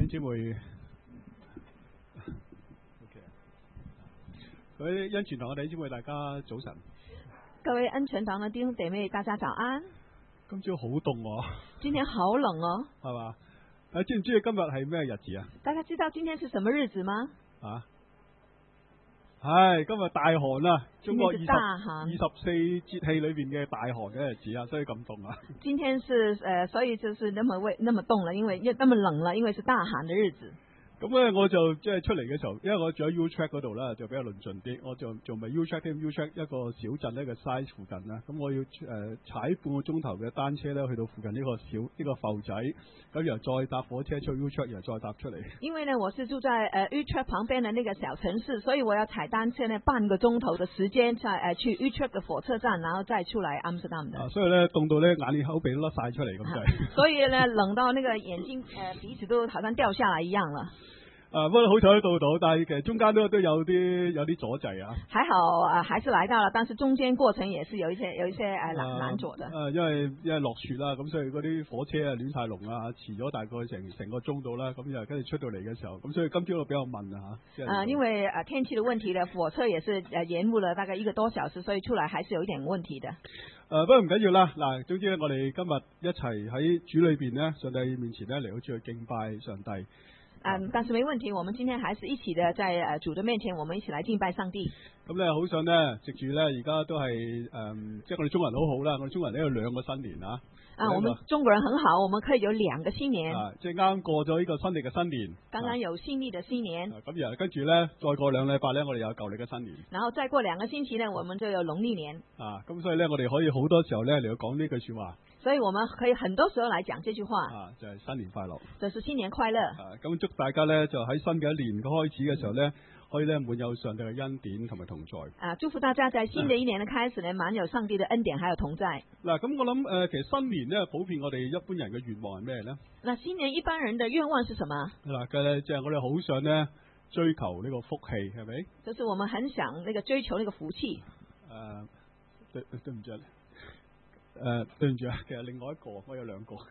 兄姊妹，各位恩泉堂嘅弟兄姊妹，大家早晨。 各位恩泉堂嘅弟兄姐妹，大家早安。 今朝好凍喎。 今天好冷哦。 係嘛？知唔知今日係咩日子啊？ 大家知道今天是什麼日子嗎？ 啊，係今日大寒啦，中國24節氣裏邊嘅大寒嘅日子啊，所以咁凍啊。 今天是所以就是那麼凍了，因為那麼冷了，因為是大寒的日子。 咁咧我就即係出嚟嘅時候，因為我住喺 Utrecht 嗰度啦，就比較論盡啲。我仲未 Utrecht 一個小鎮呢個 size 附近啦。咁我要踩半個鐘頭嘅單車咧，去到附近呢個埠仔，咁然後再搭火車出 Utrecht，然後再搭出嚟。 因為呢，我是住在Utrecht 旁邊的那個小城市，所以我要踩單車呢半個鐘頭嘅時間，去 Utrecht 嘅火車站，然後再出來 Amsterdam 的。 所以咧凍到咧眼耳口鼻都甩晒出嚟咁滯。 所以呢，冷到那個眼睛鼻子都好像掉下來一樣了。 不過好彩都到，但係其實中間都有啲阻滯啊。還好還是來到了，但是中間過程也是有一些難阻的。 因為落雪啦，咁所以嗰啲火車啊亂晒龍啊，遲咗大概成個鐘到啦，咁又跟住出到嚟嘅時候，咁所以今朝都比較悶啊嚇。 因為天氣的問題呢，火車也是延誤了大概1個多小時，所以出來還是有一點問題的。 不過唔緊要啦，嗱，總之咧，我哋今日一齊喺主裏邊呢，上帝面前呢，嚟好似去敬拜上帝。 但是沒問題，我們今天還是一起的在主的面前，我們一起來敬拜上帝。 咁咧，好想呢，藉住呢，而家都係即係我哋中國人好好啦，我哋中國人呢有2個新年啊。 我們中國人很好，我們可以有2個新年。 即係啱過咗呢個新曆嘅新年。 剛剛有新曆的新年。 咁然後跟住呢，再過2禮拜呢，我哋有舊曆嘅新年。 然後再過2個星期呢，我們就有農曆年。 咁所以呢，我哋可以好多時候呢嚟到講呢句說話。 所以我們可以很多時候來講這句話。 就係新年快樂。 就是新年快樂。 咁祝大家呢，就喺新嘅一年嘅開始嘅時候呢，可以呢滿有上帝嘅恩典同埋同在。 祝福大家在新的一年嘅開始呢，滿有上帝嘅恩典還有同在。 嗱，咁我諗其實新年呢，普遍我哋一般人嘅願望係咩呢？ 那新年一般人嘅願望是什麼？ 嗱嘅即係我哋好想呢追求呢個福氣，係咪？ 就是我們很想那個追求那個福氣。 對唔住。對唔住啊，其實另外一個我有2個。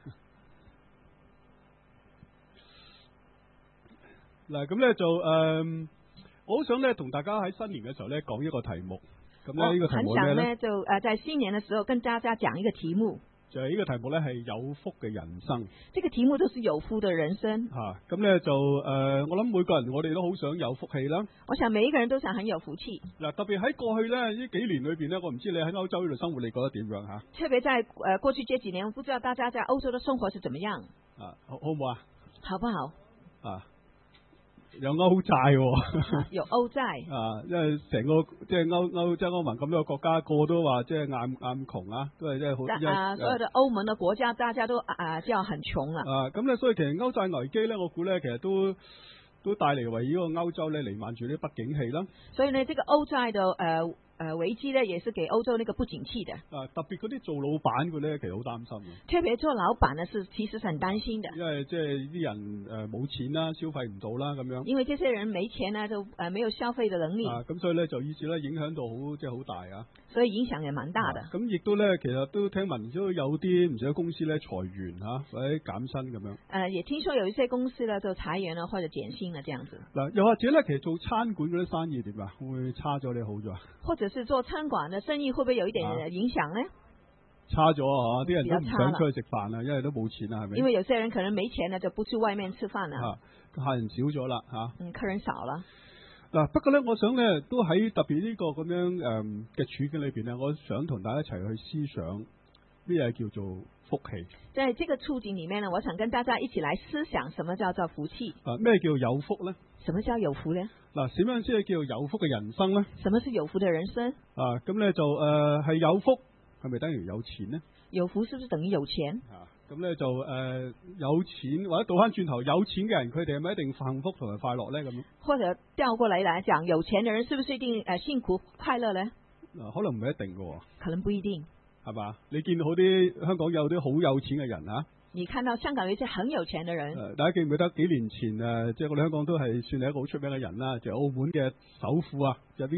嗱，咁咧就我好想咧同大家喺新年嘅時候咧講一個題目。咁咧呢個題目咩咧？ 很想呢就在新年嘅時候跟大家講一個題目。 就係呢個題目咧係有福嘅人生。 這個題目就是有福的人生。 咁咧就我諗每個人我哋都好想有福氣啦。 我想每一個人都想很有福氣。 嗱，特別喺過去咧呢幾年裏邊咧，我唔知你喺歐洲呢度生活，你覺得點樣吓？ 特別在過去這幾年，我不知道大家在歐洲的生活是怎麼樣。 好唔好啊？ 好不好？ 有歐債喎。 有歐債。 因為成個即係歐盟咁多個國家，個個都話即係硬窮啊，都係即係好。 所有的歐盟的國家，大家都叫很窮啦。 咁咧，所以其實歐債危機咧，我估咧其實都帶嚟為呢個歐洲咧彌漫住啲不景氣啦。 所以呢，這個歐債的危機呢，也是給歐洲那個不景氣的。 特別嗰啲做老闆嘅咧，其實好擔心嘅。 特別做老闆呢，其實是很擔心的。 因為即係啲人冇錢啦，消費唔到啦咁樣。 因為這些人沒錢呢，就沒有消費的能力。 咁所以咧就以至咧影響到好大啊。 所以影響也蠻大的。 咁亦都咧，其實都聽聞都有啲唔少公司咧裁員或者減薪咁樣。 也聽說有一些公司呢就裁員啦，或者減薪啦，這樣子。 嗱，又或者咧，其實做餐館嗰啲生意點啊？會唔會差咗你好咗？ 或者是做餐館嘅生意會不會有一點影響呢？ 差咗啲人都唔想出去食飯啦，因為都冇錢啦，係咪？ 因為有些人可能沒錢呢，就不去外面吃飯啦。 客人少咗啦， 客人少了。 嗱，不過咧，我想咧都喺特別呢個咁樣嘅處境裏邊咧，我想同大家一齊去思想咩嘢叫做福氣。 在這個處境裏面呢，我想跟大家一起來思想什麼叫做福氣。 咩叫有福咧？ 什麼叫有福呢？ 嗱，點樣先係叫有福嘅人生咧？ 什麼是有福嘅人生？ 咁咧就係有福，係咪等於有錢呢？ 有福是不是等於有錢？ 咁咧就有錢或者倒翻轉頭，有錢嘅人佢哋係咪一定幸福同埋快樂咧？咁或者調過嚟講，有錢嘅人是不是一定幸福快樂咧？ 可能唔係一定嘅。 可能不一定。 係嘛？你見到好啲香港有啲好有錢嘅人啊？ 你看到香港有一些很有錢嘅人。 大家記唔記得幾年前即係我哋香港都係算係一個好出名嘅人啦，就係澳門嘅首富啊，就係邊個啊？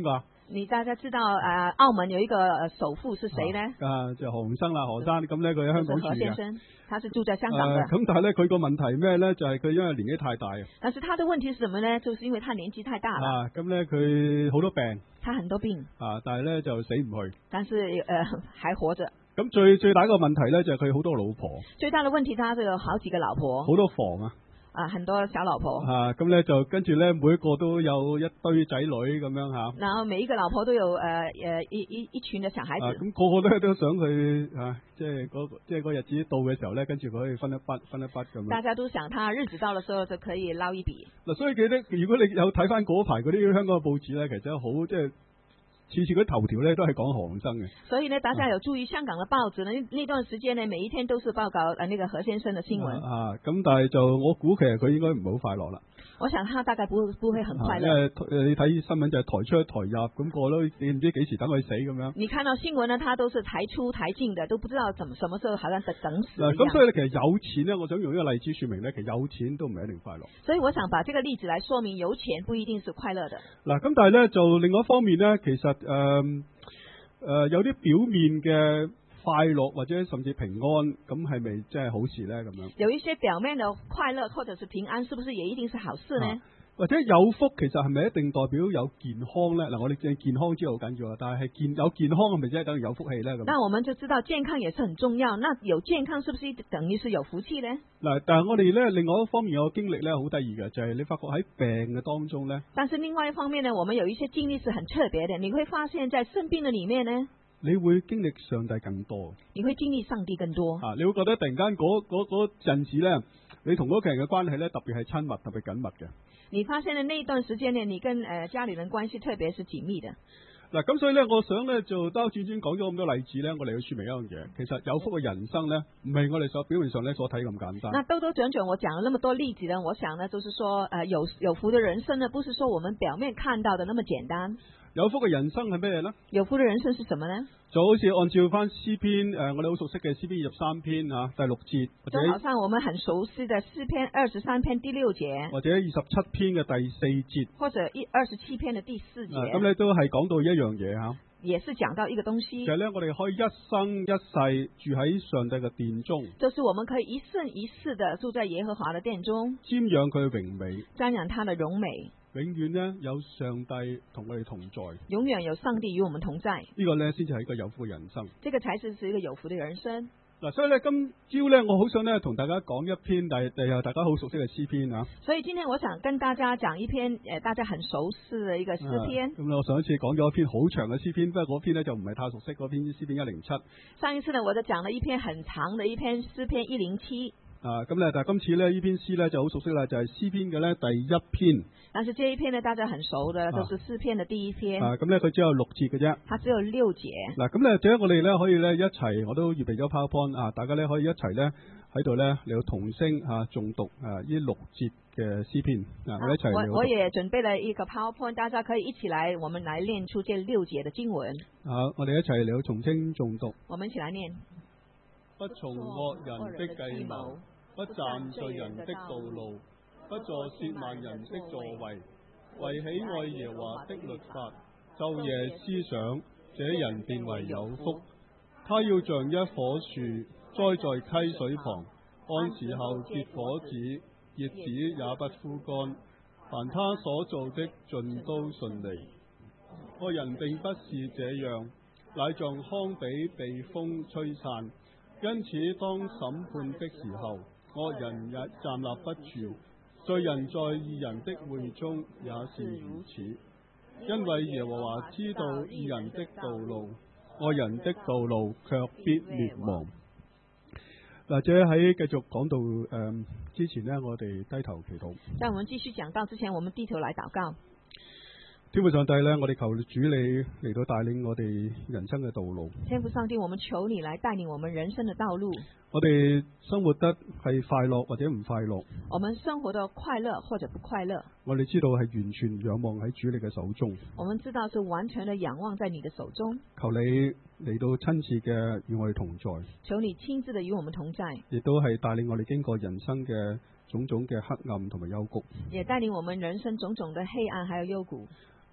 大家知道澳門有一個首富是誰呢？ 就何鴻燊啦，何生咁咧，佢喺香港住何先生，他是住在香港的。 咁但係咧，佢個問題咩咧？就係佢因為年紀太大。 但是他的問題是什麼呢？就是因為他年紀太大了。 咁咧佢好多病。 他很多病。 但係咧就死唔去。但是還活着。 咁最大一個問題咧就係佢好多老婆。 最大的問題，他就有好幾個老婆。 好多房啊。 很多小老婆。 咁咧就跟住咧，每一個都有一堆仔女咁樣嚇。然後每一個老婆都有一群嘅小孩子。 咁個個都想佢即係個日子到嘅時候咧，跟住佢可以分一筆咁樣。 大家都想他日子到嘅時候就可以撈一筆。 嗱，所以記得如果你有睇翻嗰排嗰啲香港嘅報紙咧，其實好即係。次嗰啲頭條咧都係講何鴻燊嘅， 所以呢，大家有注意香港嘅報紙呢？呢段時間呢，每一天都是報告那個何先生嘅新聞。 咁但係就我估其實佢應該唔係好快樂啦。 我想他大概不會很快樂。 因為你睇新聞就係台出台入，咁個都你唔知幾時等佢死咁樣。 你看到新聞呢，他都是台出台進的，都不知道什麼時候好像等死一樣。 咁所以其實有錢呢，我想用呢個例子說明呢，其實有錢都唔係一定快樂。 所以我想把這個例子來說明，有錢不一定是快樂的。 嗱，咁但係咧就另外一方面呢，其實有啲表面嘅快樂或者甚至平安，咁係咪真係好事咧？咁樣有一些表面嘅快樂或者是平安，是不是也一定是好事呢？ 或者有福，其實係咪一定代表有健康咧？嗱，我哋健康知道好緊要啦，但係有健康係咪真係等於有福氣咧？咁那我們就知道健康也是很重要。那有健康是不是等於是有福氣咧？ 嗱，但係我哋咧另外一方面有個經歷咧，好得意嘅就係你發覺喺病嘅當中咧。 但是另外一方面呢，我們有一些經歷是很特別的。你會發現在生病的裡面呢， 你會經歷上帝更多。 你會經歷上帝更多。 你會覺得突然間嗰陣時咧，你同屋企人嘅關係咧特別係親密、特別緊密嘅。 你發現呢那一段時間呢，你跟家裏人關係特別是緊密的。 嗱，咁所以咧，我想咧就兜轉轉講咗咁多例子咧，我哋要說明一樣嘢，其實有福嘅人生咧，唔係我哋所表面上咧所睇咁簡單。 那兜兜轉轉，我講了那麼多例子呢，我想呢，就是說，有福的人生呢，不是說我們表面看到的那麼簡單。 有福嘅人生係咩咧？ 有福嘅人生是什麼呢？ 就好似按照翻詩篇我哋好熟悉嘅詩篇23篇第6節，或者就好像我們很熟悉嘅詩篇23篇第6節， 或者27篇嘅第4節， 或者27篇嘅第4節。 咁咧都係講到一樣嘢嚇。 也是講到一個東西， 就係咧，我哋可以一生一世住喺上帝嘅殿中， 就是我們可以一生一世的住在耶和華的殿中， 瞻仰佢嘅榮美， 瞻仰他的榮美， 永遠呢有上帝同我哋同在， 永遠有上帝與我們同在。 呢個呢先至係一個有福嘅人生， 這個才是一個有福的人生。 嗱，所以咧今朝咧，我好想咧同大家講一篇，但係大家好熟悉嘅詩篇啊。所以今天我想跟大家講一篇大家很熟悉嘅一個詩篇。 咁我上一次講咗一篇好長嘅詩篇，不過嗰篇呢就唔係太熟悉，嗰篇詩篇107。 上一次呢，我就講了一篇很長嘅一篇詩篇107。 咁咧，但係今次呢，呢篇詩咧就好熟悉啦，就係詩篇嘅咧第1篇。 但是這一篇呢，大家很熟的，就是詩篇的第一篇。 咁咧佢只有6節嘅啫。 它只有6節。嗱， 咁咧，第一我哋咧可以咧一齊，我都預備咗 PowerPoint 大家咧可以一齊咧喺度咧嚟到同聲誦讀呢6節嘅詩篇。我一齊。 我也準備了一個 PowerPoint，大家可以一起來，我們來念出這6節的經文。 我哋一齊嚟到同聲誦讀。 我們一起來念。 不從惡人的計謀，不站罪人的道路，不坐褻慢人的座位，為喜愛耶和華的律法，晝夜思想，這人便為有福。他要像一棵樹栽在溪水旁，按時候結果子，葉子也不枯乾。凡他所做的盡都順利。惡人並不是這樣，乃像糠秕被風吹散。因此當審判的時候，惡人也站立不住，罪人在義人的會中也是如此。因為耶和華知道義人的道路，惡人的道路卻必滅亡。或者喺繼續講到之前呢，我哋低頭祈禱。 在我們繼續講到之前，我們低頭來禱告。 天父上帝呢，我哋求主你嚟到帶領我哋人生嘅道路。 天父上帝，我們求你來帶領我們人生的道路。 我哋生活得係快樂或者唔快樂。 我們生活得快樂或者不快樂。 我哋知道係完全仰望喺主你嘅手中。 我們知道是完全的仰望在你的手中。 求你嚟到親自嘅與我哋同在。 求你親自的與我們同在。 亦都係帶領我哋經過人生嘅種種嘅黑暗同埋幽谷。 也帶領我們人生種種的黑暗還有幽谷。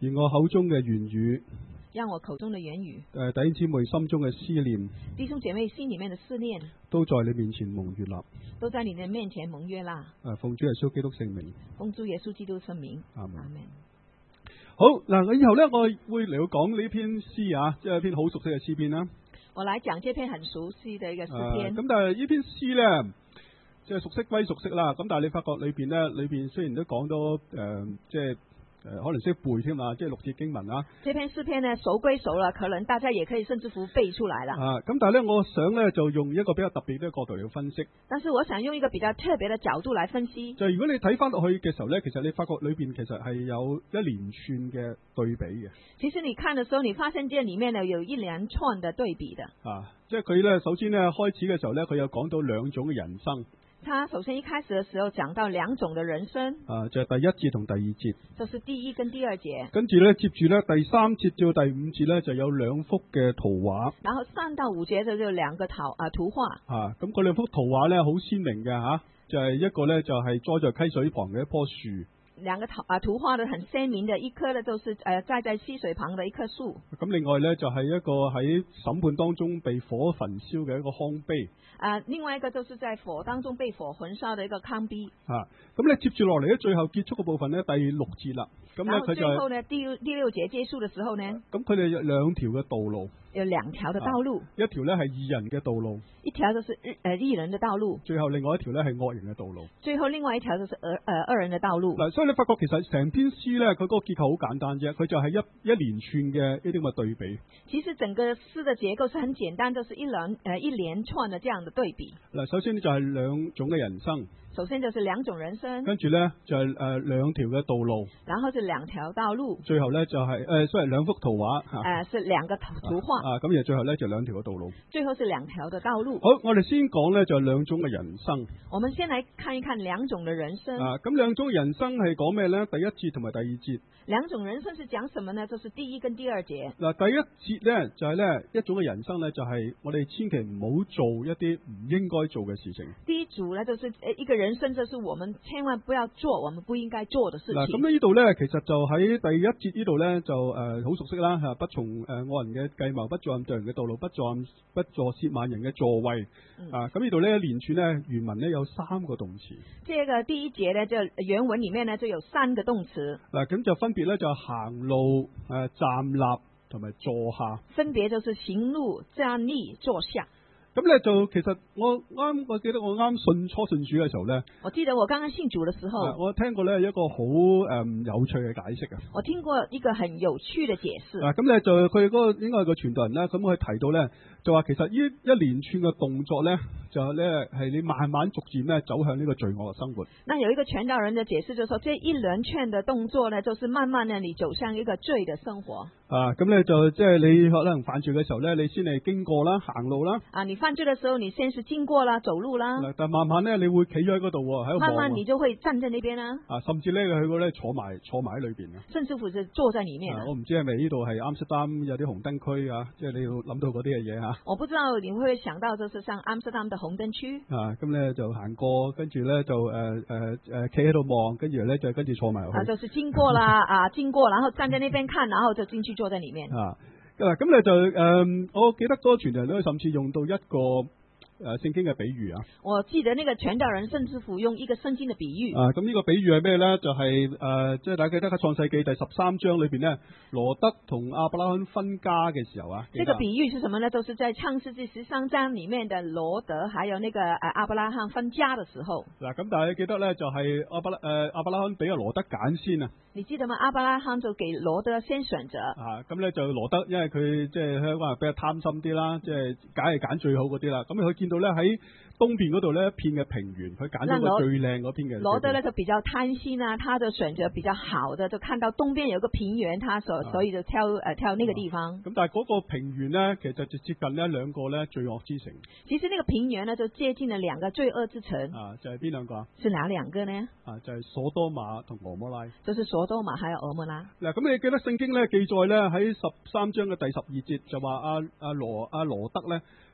而我口中嘅言語， 讓我口中的言語， 弟兄姊妹心中嘅思念， 弟兄姐妹心裡面的思念， 都在你面前蒙悅納。 都在你的面前蒙悅納。 奉主耶穌基督聖名， 奉主耶穌基督聖名， 阿門。 阿門。 好嗱，我以後咧，我會嚟到講呢篇詩啊，即係一篇好熟悉嘅詩篇啦。 我來講這篇很熟悉的一個詩篇。 咁但係呢篇詩咧，即係熟悉歸熟悉啦。咁但係你發覺裏邊雖然都講到即係可能識背添啊，即係6節經文啊。 這篇詩篇呢，熟歸熟了，可能大家也可以甚至乎背出來了。 咁但係咧，我想咧就用一個比較特別嘅角度嚟分析。 但是我想用一個比較特別嘅角度來分析。 就係如果你睇翻落去嘅時候咧，其實你發覺裏邊其實係有一連串嘅對比嘅。 其實你看嘅時候，你發現這裡面呢有一連串嘅對比的。 即係佢咧首先咧開始嘅時候咧，佢有講到2種嘅人生。 他首先一開始嘅時候講到2種嘅人生， 就係第1節同第2節， 就是第1跟第2節。 跟住咧接住咧第3節至到第5節咧就有2幅嘅圖畫。 然後3到5節就有2個圖畫。 咁嗰2幅圖畫咧好鮮明嘅就係一個咧就係栽在溪水旁嘅一棵樹。 2個圖畫的很鮮明的，一棵呢就是栽在溪水旁的一棵樹。咁另外咧就係一個喺審判當中被火焚燒嘅一個糠秕。 另外一個就是在火當中被火焚燒的一個糠秕。 咁你接住落嚟咧，最後結束嘅部分咧，第6節啦。咁咧佢就最後呢第6節結束嘅時候呢， 咁佢哋有2條嘅道路。 有2條嘅道路。 一條咧係義人嘅道路。 一條就是義人嘅道路。 最後另外一條咧係惡人嘅道路。 最後另外一條就是惡人嘅道路。 嗱，所以你發覺其實成篇詩咧，佢嗰個結構好簡單啫，佢就係一連串嘅呢啲咁嘅對比。 其實整個詩嘅結構是很簡單，就是一連串嘅這樣的對比。 嗱，首先就係2種嘅人生。 首先就是2種人生。 跟住咧就係2條嘅道路。 然後是2條道路。 最後咧就係2幅圖畫是2個圖畫。 咁而最後咧就2條嘅道路。 最後是2條嘅道路。 好，我哋先講咧就2種嘅人生。 我們先來看一看2種嘅人生。 咁2種人生係講咩咧？第1節同埋第2節。 2種人生是講什麼呢？就是第1跟第2節。 嗱，第1節咧就係咧一種嘅人生咧，就係我哋千祈唔好做一啲唔應該做嘅事情。 第一組呢，就是一個人生，就是我們千萬不要做我們不應該做的事情。 嗱，咁呢度咧，其實就喺第1節呢度咧，就好熟悉啦嚇，不從惡人嘅計謀，不坐罪人嘅道路，不坐褻慢人嘅座位。咁呢度呢，一連串咧原文咧有3個動詞。 這個第1節呢，就原文裡面呢就有3個動詞。 嗱，咁就分別咧就行路、站立同埋坐下。 分別就是行路、站立、坐下。 咁咧就其實我記得我啱初信主嘅時候咧， 我記得我剛剛信主嘅時候， 我聽過咧一個好有趣嘅解釋啊。 我聽過一個很有趣嘅解釋。 咁咧就佢嗰個應該係個傳道人啦，咁佢提到咧就話其實呢一連串嘅動作咧，就咧係你慢慢逐漸咧走向呢個罪惡嘅生活。 那有一個傳道人嘅解釋就說，這一連串嘅動作呢，就是慢慢呢你走向一個罪嘅生活。 咁咧就即係你可能犯罪嘅時候咧，你先係經過啦，行路啦。 你犯罪嘅時候，你先是經過啦，走路啦。 但慢慢咧，你會企咗喺嗰度喎，喺度望。 慢慢你就會站在那邊啦。 甚至咧去過咧坐埋喺裏邊啊。 甚至乎是坐在裡面。 我唔知係咪呢度係啱斯丹有啲紅燈區啊，即係你要諗到嗰啲嘅嘢嚇。 我不知道你會唔會想到，就是像啱斯丹的紅燈區。 咁咧就行過，跟住咧就企喺度望，跟住咧就跟住坐埋去。 就是經過啦，經過，然後站在那邊看，然後就進去坐在裡面。 咁咧就我記得嗰個傳道人咧，甚至用到一個聖經嘅比喻啊。我記得呢個傳道人甚至乎用一個聖經嘅比喻。咁呢個比喻係咩咧？就係即係大家記得喺創世記第13章裏邊咧，羅德同亞伯拉罕分家嘅時候啊。 這個比喻是什麼呢？都是在創世記13章裡面的羅德還有那個亞伯拉罕分家嘅時候。嗱，咁但係你記得咧，就係亞伯拉罕俾阿羅德揀先啊。你記得嗎？亞伯拉罕就給羅德先選擇。咁咧就羅德，因為佢即係香港人比較貪心啲啦，即係梗係揀最好嗰啲啦。咁佢見到咧喺東邊嗰度咧一片嘅平原，佢揀咗個最靚嗰片嘅。羅德咧就比較貪心啊，他就選擇比較好的，就看到東邊有個平原，所以就挑那個地方。咁但係嗰個平原咧，其實就接近呢兩個咧罪惡之城。其實呢個平原呢，就接近了兩個罪惡之城。就係邊兩個啊？是哪兩個呢？就係所多瑪同俄摩拉。就是所多瑪還有俄摩拉。嗱，咁你記得聖經咧記載咧喺13章嘅第12節就話阿羅德咧。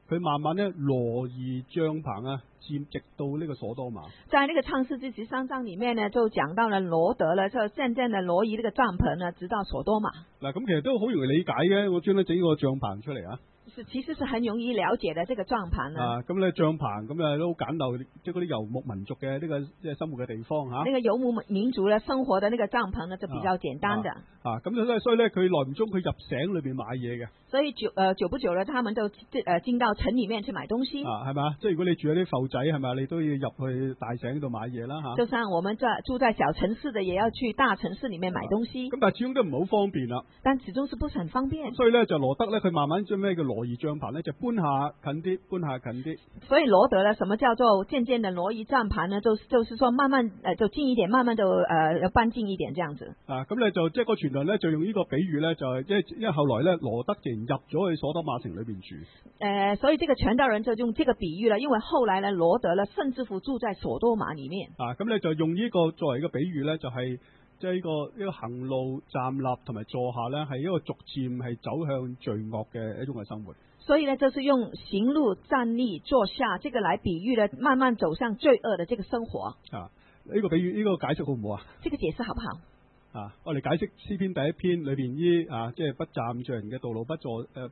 佢慢慢咧挪移帳篷啊，直到呢個所多瑪。 在那個創世記13章裡面呢，就講到了羅德呢，就漸漸的挪移呢個帳篷呢，直到所多瑪。 嗱，咁其實都好容易理解嘅，我專登整個帳篷出嚟啊。 其實是很容易了解的，這個帳篷啊。 咁咧帳篷咁啊都好簡陋，即係嗰啲游牧民族嘅呢個即係生活嘅地方嚇。 那個游牧民族咧生活的那個帳篷呢，就比較簡單的。 咁所以咧佢耐唔中佢入城裏邊買嘢嘅。 所以久不久咧，他們就進到城裡面去買東西。 係咪？即係如果你住喺啲埠仔係咪？你都要入去大城度買嘢啦嚇。 就像我們住在小城市的，也要去大城市裡面買東西。 咁但係始終都唔好方便啦。 但始終是不是很方便。 所以咧就羅德咧佢慢慢將咩叫挪移帳篷咧就搬下近啲，搬下近啲。 所以羅德咧，什麼叫做漸漸的挪移帳篷呢？就是說慢慢就近一點，慢慢就要搬近一點這樣子。 咁咧就即係個傳道咧就用呢個比喻咧，就係因為後來咧羅德竟然入咗去所多瑪城裏邊住。 所以這個傳道人就用這個比喻了，因為後來呢羅德呢甚至乎住在所多瑪裡面。咁咧就用呢個作為一個比喻咧，就係即係呢個行路、站立同埋坐下咧，係一個逐漸係走向罪惡嘅一種嘅生活。 所以呢，就是用行路、站立、坐下，這個來比喻呢，慢慢走向罪惡的這個生活。 呢個比喻，呢個解釋好唔好啊？ 這個解釋好不好？ 我哋解釋詩篇第一篇裏邊即係不站罪人嘅道路，不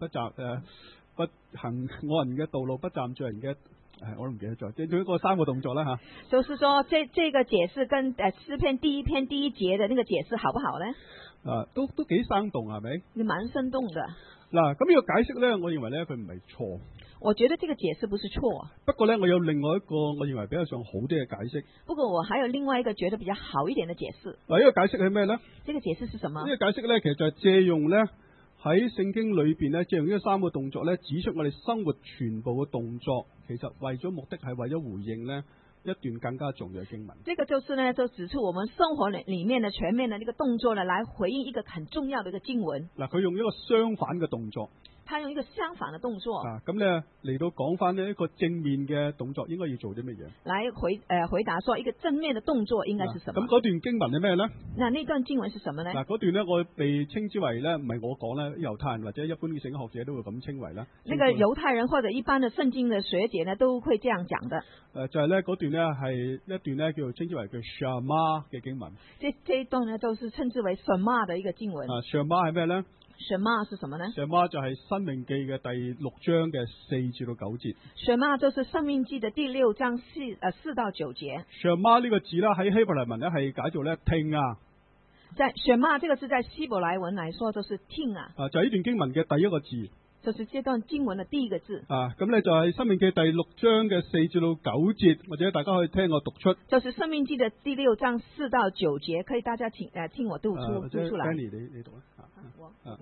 行惡人嘅道路，不站罪人嘅，我都唔記得咗，即係做一個3個動作啦吓。 就是說，這個解釋跟詩篇第一篇第一節的那個解釋好不好呢？ 都幾生動係咪？ 你蠻生動的。 嗱，咁呢個解釋咧，我認為咧佢唔係錯。 我覺得這個解釋不是錯。 不過咧，我有另外一個我認為比較上好啲嘅解釋。 不過我還有另外一個覺得比較好一點嘅解釋。 嗱，呢個解釋係咩咧？ 這個解釋是什麼？ 呢個解釋咧，其實就係借用咧喺聖經裏邊咧，借用呢3個動作咧，指出我哋生活全部嘅動作，其實為咗目的係為咗回應咧一段更加重要嘅經文。 這個就是呢，就指出我們生活裏面的全面的呢個動作呢，來回應一個很重要的一個經文。 嗱，佢用一個相反嘅動作。 他用一個相反的動作。 咁咧嚟到講翻呢一個正面嘅動作應該要做啲乜嘢？ 來回答說一個正面的動作應該是什麼？ 咁嗰段經文係咩咧？ 那段經文是什麼呢？ 嗰段咧我被稱之為咧，唔係我講咧，猶太人或者一般嘅聖經學者都會咁稱為啦。 那個猶太人或者一般的聖經的學者呢，都會這樣講的。 就係咧嗰段咧係一段咧叫做稱之為叫 Shema 嘅經文。 這一段呢，就是稱之為 Shema 的一個經文。 Shema 係咩咧 ？Shema 是什麼呢 ？Shema 就係申命記嘅第6章嘅4至到9節。 Shema 就是申命記的第6章4到9節。 Shema 呢個字啦喺希伯來文咧係解做咧聽啊。 在 Shema 這個字在希伯來文來說就是聽啊。 就係呢段經文嘅第一個字。 就是這段經文的第一個字。 咁咧就係申命記第6章嘅4至到9節，或者大家可以聽我讀出。 就是申命記的第6章4到9節，可以大家聽我讀出來。 你讀啊。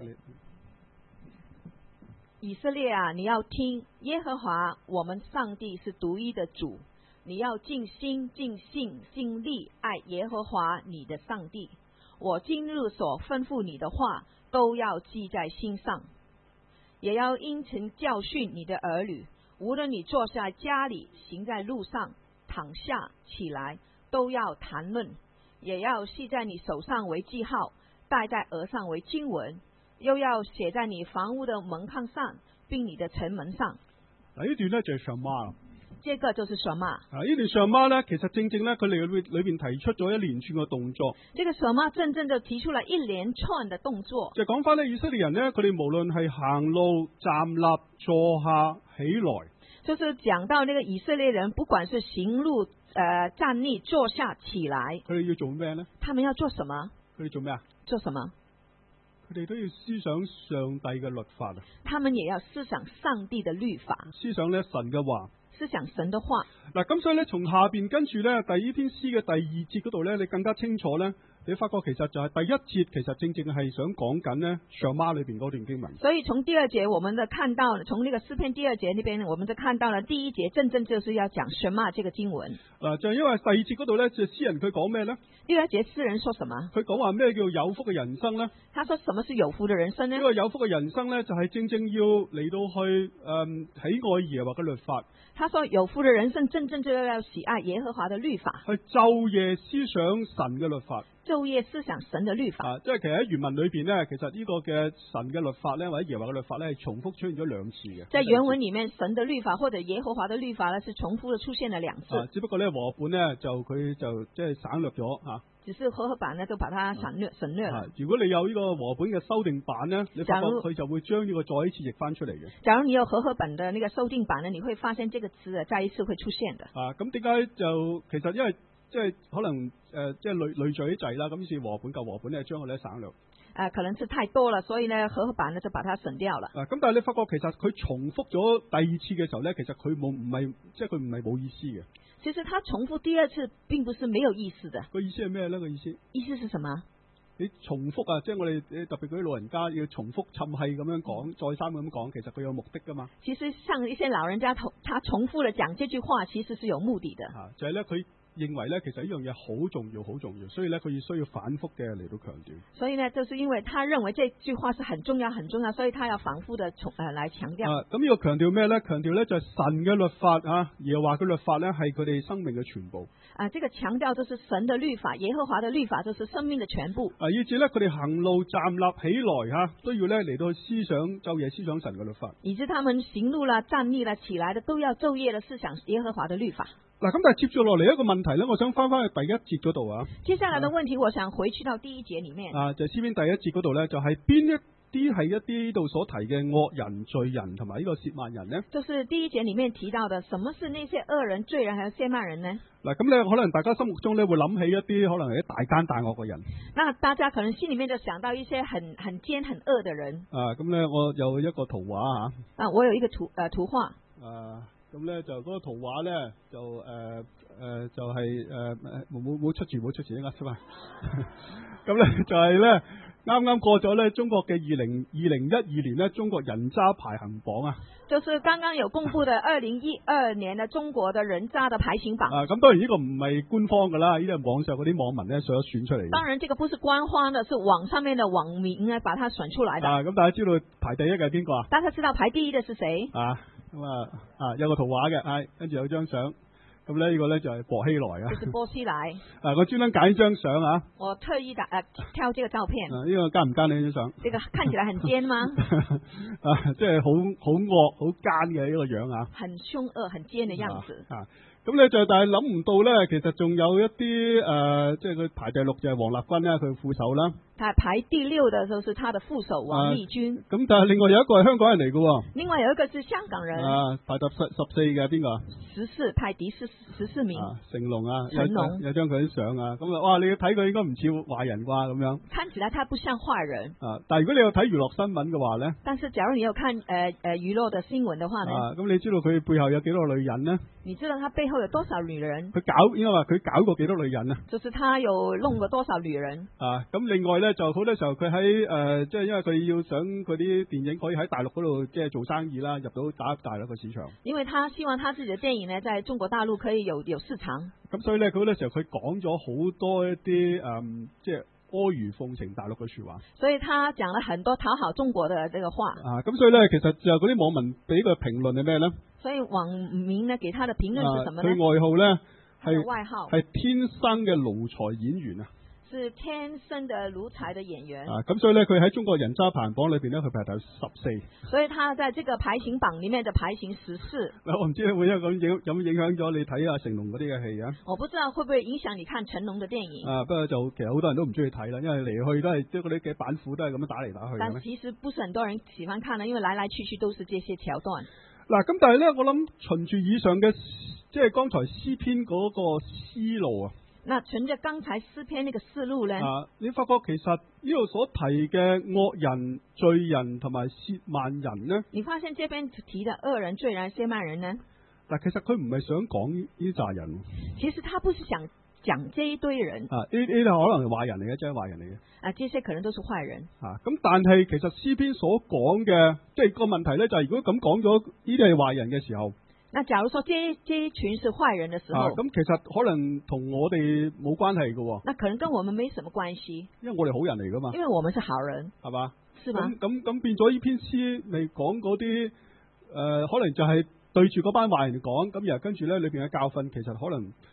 以色列啊，你要聽，耶和華我們上帝是獨一的主，你要盡心、盡性、盡力愛耶和華你的上帝。我今日所吩咐你的話，都要記在心上。也要殷勤教訓你的兒女，無論你坐在家裏，行在路上，躺下起來，都要談論，也要繫在你手上為記號，戴在額上為經文，又要寫在你房屋的門框上，並你的城門上。 呢段呢就係上媽啦。 這個就是什麼？ 呢段上媽咧，其實正正咧，佢哋裏邊提出咗一連串嘅動作。 這個什麼正正就提出了一連串的動作。就講翻咧，以色列人咧，佢哋無論係行路、站立、坐下、起來， 就是講到呢個以色列人，不管是行路、站立、坐下、起來， 佢哋要做咩咧？ 他們要做什麼？ 佢哋做咩啊？ 做什麼？ 佢哋都要思想上帝嘅律法啊！ 他們也要思想上帝的律法， 思想咧神嘅話。 思想神的話。 嗱，咁所以咧，從下邊跟住咧，第呢篇詩嘅第2節嗰度咧，你更加清楚咧，你發覺其實就係第1節，其實正正係想講緊呢上媽裏邊嗰段經文。 所以從第2節，我們就看到，從呢個詩篇第2節呢邊，我們就看到了第1節，正正就是要講上媽這個經文。 就係因為第2節嗰度咧，就詩人佢講咩咧？ 第2節詩人說什麼？ 佢講話咩叫有福嘅人生咧？ 他說什麼是有福的人生呢？ 呢個有福嘅人生咧，就係正正要嚟到去喜愛耶和華嘅律法。 他說有福的人生，正正就要喜愛耶和華的律法， 去晝夜思想神嘅律法， 晝晝夜思想神的律法。 即係其實喺原文裏邊呢，其實呢個嘅神嘅律法呢，或者耶和華嘅律法呢，係重複出現咗2次嘅。 在原文裏面，神的律法或者耶和華的律法呢，是重複的出現了2次。 只不過呢和合本呢，佢就即係省略咗吓。 只是和合版呢，就把它省略了。 如果你有呢個和合本嘅修訂版呢，你發覺佢就會將呢個再一次譯翻出嚟嘅。 假如你有和合本的那個修訂版呢，你會發現這個詞再一次會出現的。 咁點解就其實因為即係可能即係累贅啲滯啦，咁於是和合本舊和合本呢將佢咧省略。 可能是太多了，所以呢和合版呢就把它省掉了。 咁但係你發覺其實佢重複咗第2次嘅時候呢，其實佢唔係冇意思嘅。 其實他重複第2次，並不是沒有意思的。 個意思係咩呢？個意思是什麼？ 你重複啊，即係我哋特別嗰啲老人家要重複沉氣咁樣講，再三咁講，其實佢有目的噶嘛。 其實像一些老人家，他重複地講這句話，其實是有目的的。 就係咧佢認為咧，其實呢樣嘢好重要，好重要，所以咧佢需要反覆嘅嚟到強調。 所以呢，就是因為他認為這句話是很重要，很重要，所以他要反覆的來強調。 咁呢個強調咩咧？強調咧就係神嘅律法啊，耶和華嘅律法咧係佢哋生命嘅全部。 這個強調就是神的律法，耶和華的律法就是生命的全部。 以至咧佢哋行路站立起來都要咧嚟到思想晝夜思想神嘅律法。 以致他們行路啦、站立啦、起來的都要晝夜的思想耶和華的律法。 嗱，咁但係接住落嚟一個問題咧，我想翻去第1節嗰度啊。 接下來的問題，我想回去到第1節裏面。 就係詩篇第1節嗰度咧，就係邊一啲係一啲度所提嘅惡人、罪人同埋呢個褻慢人呢？ 就是第1節裏面提到的，什麼是那些惡人、罪人還有褻慢人呢？ 嗱，咁咧可能大家心目中咧會諗起一啲可能係啲大奸大惡嘅人。 那大家可能心裏面就想到一些很奸很惡的人。 咁咧我有一個圖畫吓。 我有一個圖畫。 咁咧就嗰個圖畫咧就就係冇出字應該出埋。咁咧就係咧啱啱過咗咧中國嘅2012年咧中國人渣排行榜啊。 就是剛剛有公布的2012年的中國的人渣的排行榜。 咁當然呢個唔係官方噶啦，呢啲係網上嗰啲網民咧所選出嚟。 當然，這個不是官方的，是網上面的網民呢把它選出來的。 咁大家知道排第1嘅係邊個啊？ 大家知道排第1的是誰？ 咁有個圖畫嘅，跟住有張相。咁咧呢個咧就係薄熙來啊。 就是波西萊。 我專登揀呢張相啊。 我特意挑這個照片。 呢個奸唔奸呢張相？ 這個看起來很奸嗎？ 即係好惡、好奸嘅呢個樣啊。 很兇惡、很奸嘅樣子。 咁咧就但係諗唔到咧，其實仲有一啲即係佢排第6就係王立軍咧，佢副手啦。 他排第6的就是他的副手王立軍。 咁但係另外有一個係香港人嚟嘅喎。 另外有一個是香港人。 排第14嘅邊個 ？14，排第14名。 成龍啊。 成龍。 有張佢啲相啊，咁哇！你要睇佢應該唔似壞人啩咁樣。 看起來他不像壞人。 但係如果你有睇娛樂新聞嘅話咧？ 但是假如你有看娛樂的新聞的話呢？ 咁你知道佢背後有幾多個女人呢？ 你知道他背後有多少女人？ 應該話佢搞過幾多女人啊？ 就是他有弄過多少女人？ 咁另外咧就好多時候佢喺即係因為佢要想佢啲電影可以喺大陸嗰度即係做生意啦，打入大陸個市場。因為他希望他自己嘅電影呢，在中國大陸可以有市場。咁所以咧，佢好多時候佢講咗好多一啲即係阿諛奉承大陸嘅說話。所以他講了很多討好中國的這個話。咁所以咧，其實就嗰啲網民俾個評論係咩咧？所以網民呢給他的評論是什麼呢？佢外號咧係天生嘅奴才演員啊！是天生的奴才的演員。咁所以咧，佢喺中國人渣排行榜裏邊咧，佢排第14。所以他在這個排行榜裏面的排行14。我唔知會有冇影響咗你睇下成龍嗰啲嘅戲啊？我不知道會不會影響你看成龍嘅電影。不過就其實好多人都唔中意睇啦，因為嚟去都係即係嗰啲嘅板斧都係咁樣打嚟打去。但其實不是很多人喜歡看啦，因為來來去去都是這些橋段。咁但係咧，我諗循住以上嘅即係剛才詩篇嗰個思路啊。那循着剛才詩篇那個思路咧，你發覺其實呢度所提嘅惡人、罪人同埋褻慢人呢？你發現這邊提的惡人、罪人、褻慢人呢？嗱，其實佢唔係想講呢扎人。其實他不是想講這一堆人。呢啲可能係壞人嚟嘅，真係壞人嚟嘅。這些可能都是壞人。咁但係其實詩篇所講嘅，即係個問題咧，就係如果咁講咗呢啲係壞人嘅時候。那假如說這一群是壞人的時候，咁其實可能同我哋冇關係嘅。那可能跟我們沒什麼關係，因為我哋好人嚟噶嘛。因為我們是好人，係嘛？是嗎？咁變咗呢篇詩嚟講嗰啲，可能就係對住嗰班壞人講，咁然後跟住咧裏邊嘅教訓，其實可能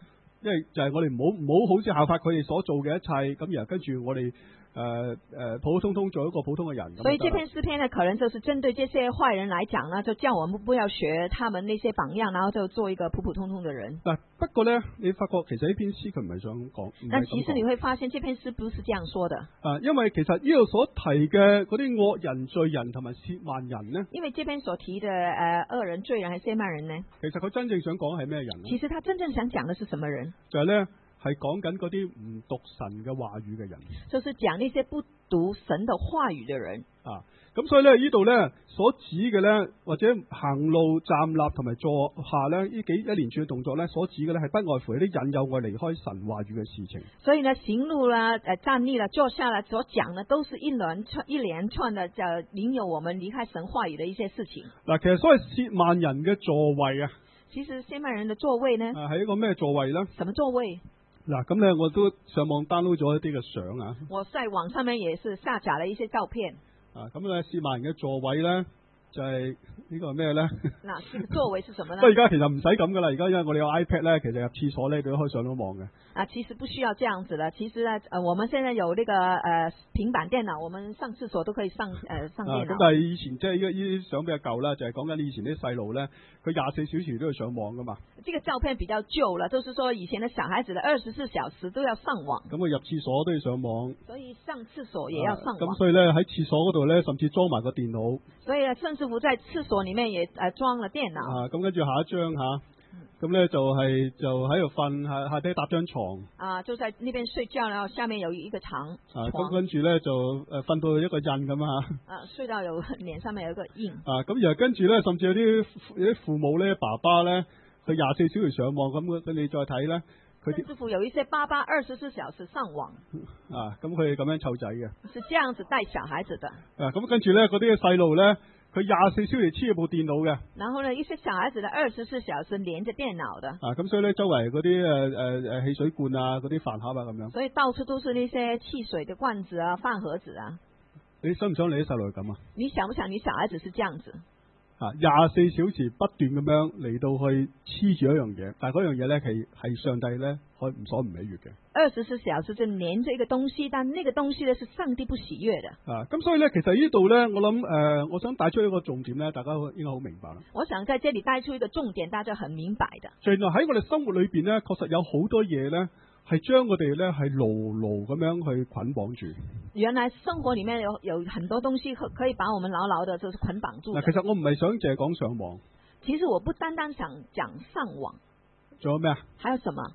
因為就係我哋唔好好似效法佢哋所做嘅一切，咁然後跟住我哋普普通通做一個普通嘅人。 所以這篇詩篇呢，可能就是針對這些壞人來講呢，就叫我們不要學他們那些榜樣，然後就做一個普普通通的人。 嗱，不過呢，你發覺其實呢篇詩佢唔係想講。 但其實你會發現，這篇詩不是這樣說的。 因為其實呢度所提嘅嗰啲惡人、罪人同埋褻慢人呢， 因為這邊所提的惡人、罪人還是褻慢人呢， 其實佢真正想講係咩人呢？ 其實他真正想講的是什麼人？ 就係呢。係講緊嗰啲唔讀神嘅話語嘅人， 就是講那些不讀神的話語嘅人啊。咁所以咧呢度咧所指嘅咧，或者行路、站立同埋坐下咧，呢一連串嘅動作咧，所指嘅咧係不外乎係啲引誘我離開神話語嘅事情。 所以呢，行路啦、站立啦、坐下啦，所講嘅都是一連串的，就引誘我們離開神話語嘅一些事情。 嗱，其實所謂褻慢人嘅座位啊， 其實褻慢人嘅座位呢， 係一個咩座位咧？ 什麼座位？ 嗱，咁咧我都上網 download 咗一啲嘅相啊。我在網上面也是下載了一些照片。 咁咧褻慢人嘅座位咧，就係呢個係咩咧？嗱， 呢個座位是什麼呢？ 不過而家其實唔使咁噶啦，而家因為我哋有 iPad 咧，其實入廁所咧都可以上到網嘅。 其實不需要這樣子了。其實呢，我們現在有那個平板電腦，我們上廁所都可以上電腦。 咁但係以前即係呢啲相比較舊啦，就係講緊以前啲細路咧，佢24小時都要上網噶嘛。這個照片比較舊了，就是說以前的小孩子的24小時都要上網。 咁佢入廁所都要上網。 所以上廁所也要上網。 咁所以咧喺廁所嗰度咧，甚至裝埋個電腦。 所以甚至乎在廁所裡面也裝了電腦。 咁跟住下一張嚇。咁咧就喺度瞓，下底搭張床。 就在那邊睡覺，然後下面有一個床。 咁跟住咧就瞓到一個印咁啊。 睡到有臉上面有一個印。 咁然後跟住咧，甚至有啲父母咧，爸爸咧，佢24小時上網，咁你再睇咧，佢甚至乎有一些爸爸24小時上網。 咁佢咁樣湊仔嘅。 是這樣子帶小孩子的。 咁跟住咧，嗰啲嘅細路咧。佢24小時黐住部電腦嘅， 然後呢，一些小孩子的24小時連着電腦的， 咁所以咧，周圍嗰啲汽水罐啊，嗰啲飯盒啊咁樣， 所以到處都是那些汽水的罐子啊、飯盒子啊。 你想唔想你啲細路係咁啊？ 你想不想你小孩子是這樣子 ？24小時不斷咁樣嚟到去黐住一樣嘢，但係嗰樣嘢咧係上帝咧所唔喜悅嘅。 24小時就連着一個東西，但那個東西呢是上帝不喜悅的。 咁所以咧，其實呢度咧，我諗我想帶出一個重點咧，大家應該好明白啦。 我想在這裏帶出一個重點，大家很明白的。 原來喺我哋生活裏邊咧，確實有好多嘢咧，係將我哋咧係牢牢咁樣去捆綁住。 原來生活裏面有很多東西可以把我們牢牢的就是捆綁住。 其實我唔係想淨係講上網。 其實我不單單想講上網。 仲有咩啊？ 還有什麼？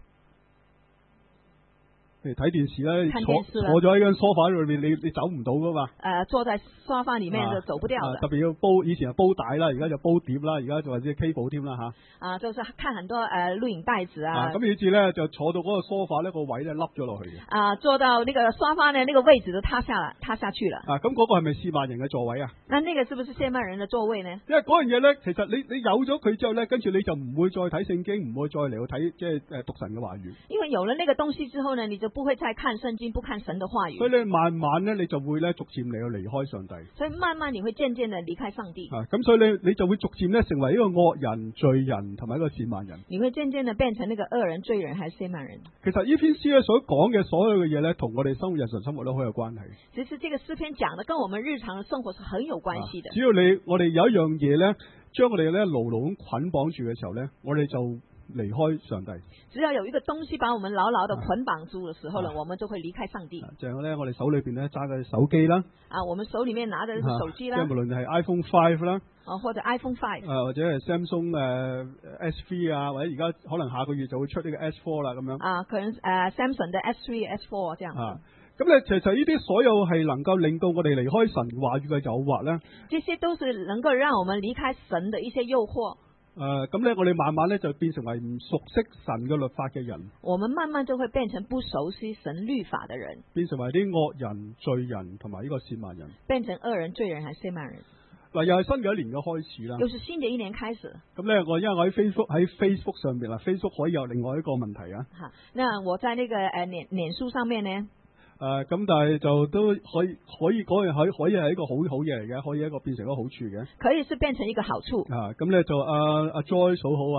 睇電視啦，坐咗喺張梳化裏面，你走唔到噶嘛？ 坐在沙發裏面就走不掉的。 特別要煲，以前係煲帶啦，而家就煲碟啦，而家就或者 cable 添啦吓。 就是看很多錄影帶子啊。 咁以至咧就坐到嗰個梳化呢個位咧凹咗落去嘅。 坐到那個沙發呢，那個位置都塌下去了。 咁嗰個係咪褻慢人嘅座位啊？ 那個是不是褻慢人嘅座位呢？ 因為嗰樣嘢咧，其實你有咗佢之後咧，跟住你就唔會再睇聖經，唔會再嚟去睇即係讀神嘅話語。因為有了那個東西之後呢，你就不會再看聖經，不看神的話語。 所以你慢慢咧，你就會咧逐漸嚟到離開上帝。 所以慢慢你會漸漸地離開上帝。 咁所以你就會逐漸咧成為一個惡人、罪人同埋一個褻慢人。 你會漸漸地變成那個惡人、罪人，還是褻慢人？ 其實呢篇詩咧所講嘅所有嘅嘢咧，同我哋生活日常生活都好有關係。 其實這個詩篇講的跟我們日常的生活是很有關係的。 只要我哋有一樣嘢咧，將我哋咧牢牢咁捆綁住嘅時候咧，我哋就離開上帝。 只要有一個東西把我們牢牢的捆綁住嘅時候呢，我們就會離開上帝。 就係咧，我哋手裏邊咧揸嘅手機啦。 我們手裏面拿嘅手機啦。 即係無論係 iPhone 5啦。 或者 iPhone 5。 或者係 Samsung S3 啊，或者而家可能下個月就會出呢個 S4 啦咁樣。 可能Samsung 的 S3、S4 這樣。 咁咧，其實呢啲所有係能夠令到我哋離開神話語嘅誘惑咧。 這些都是能夠讓我們離開神的一些誘惑。 咁咧，我哋慢慢咧就變成為唔熟悉神嘅律法嘅人。 我們慢慢就會變成不熟悉神律法的人，變成為啲惡人、罪人同埋呢個褻慢人。 變成惡人、罪人還是褻慢人？ 嗱，又係新嘅一年嘅開始啦。 又是新嘅一年開始。咁咧，因為我喺 Facebook 上邊啦 ，Facebook 可以有另外一個問題啊。 好，那我在那個臉書上面呢？ 咁但係就都可以嗰樣可以係一個好嘢嚟嘅，可以一個變成一個好處嘅。 可以是變成一個好處。 咁咧就阿 Joyce 好好啊。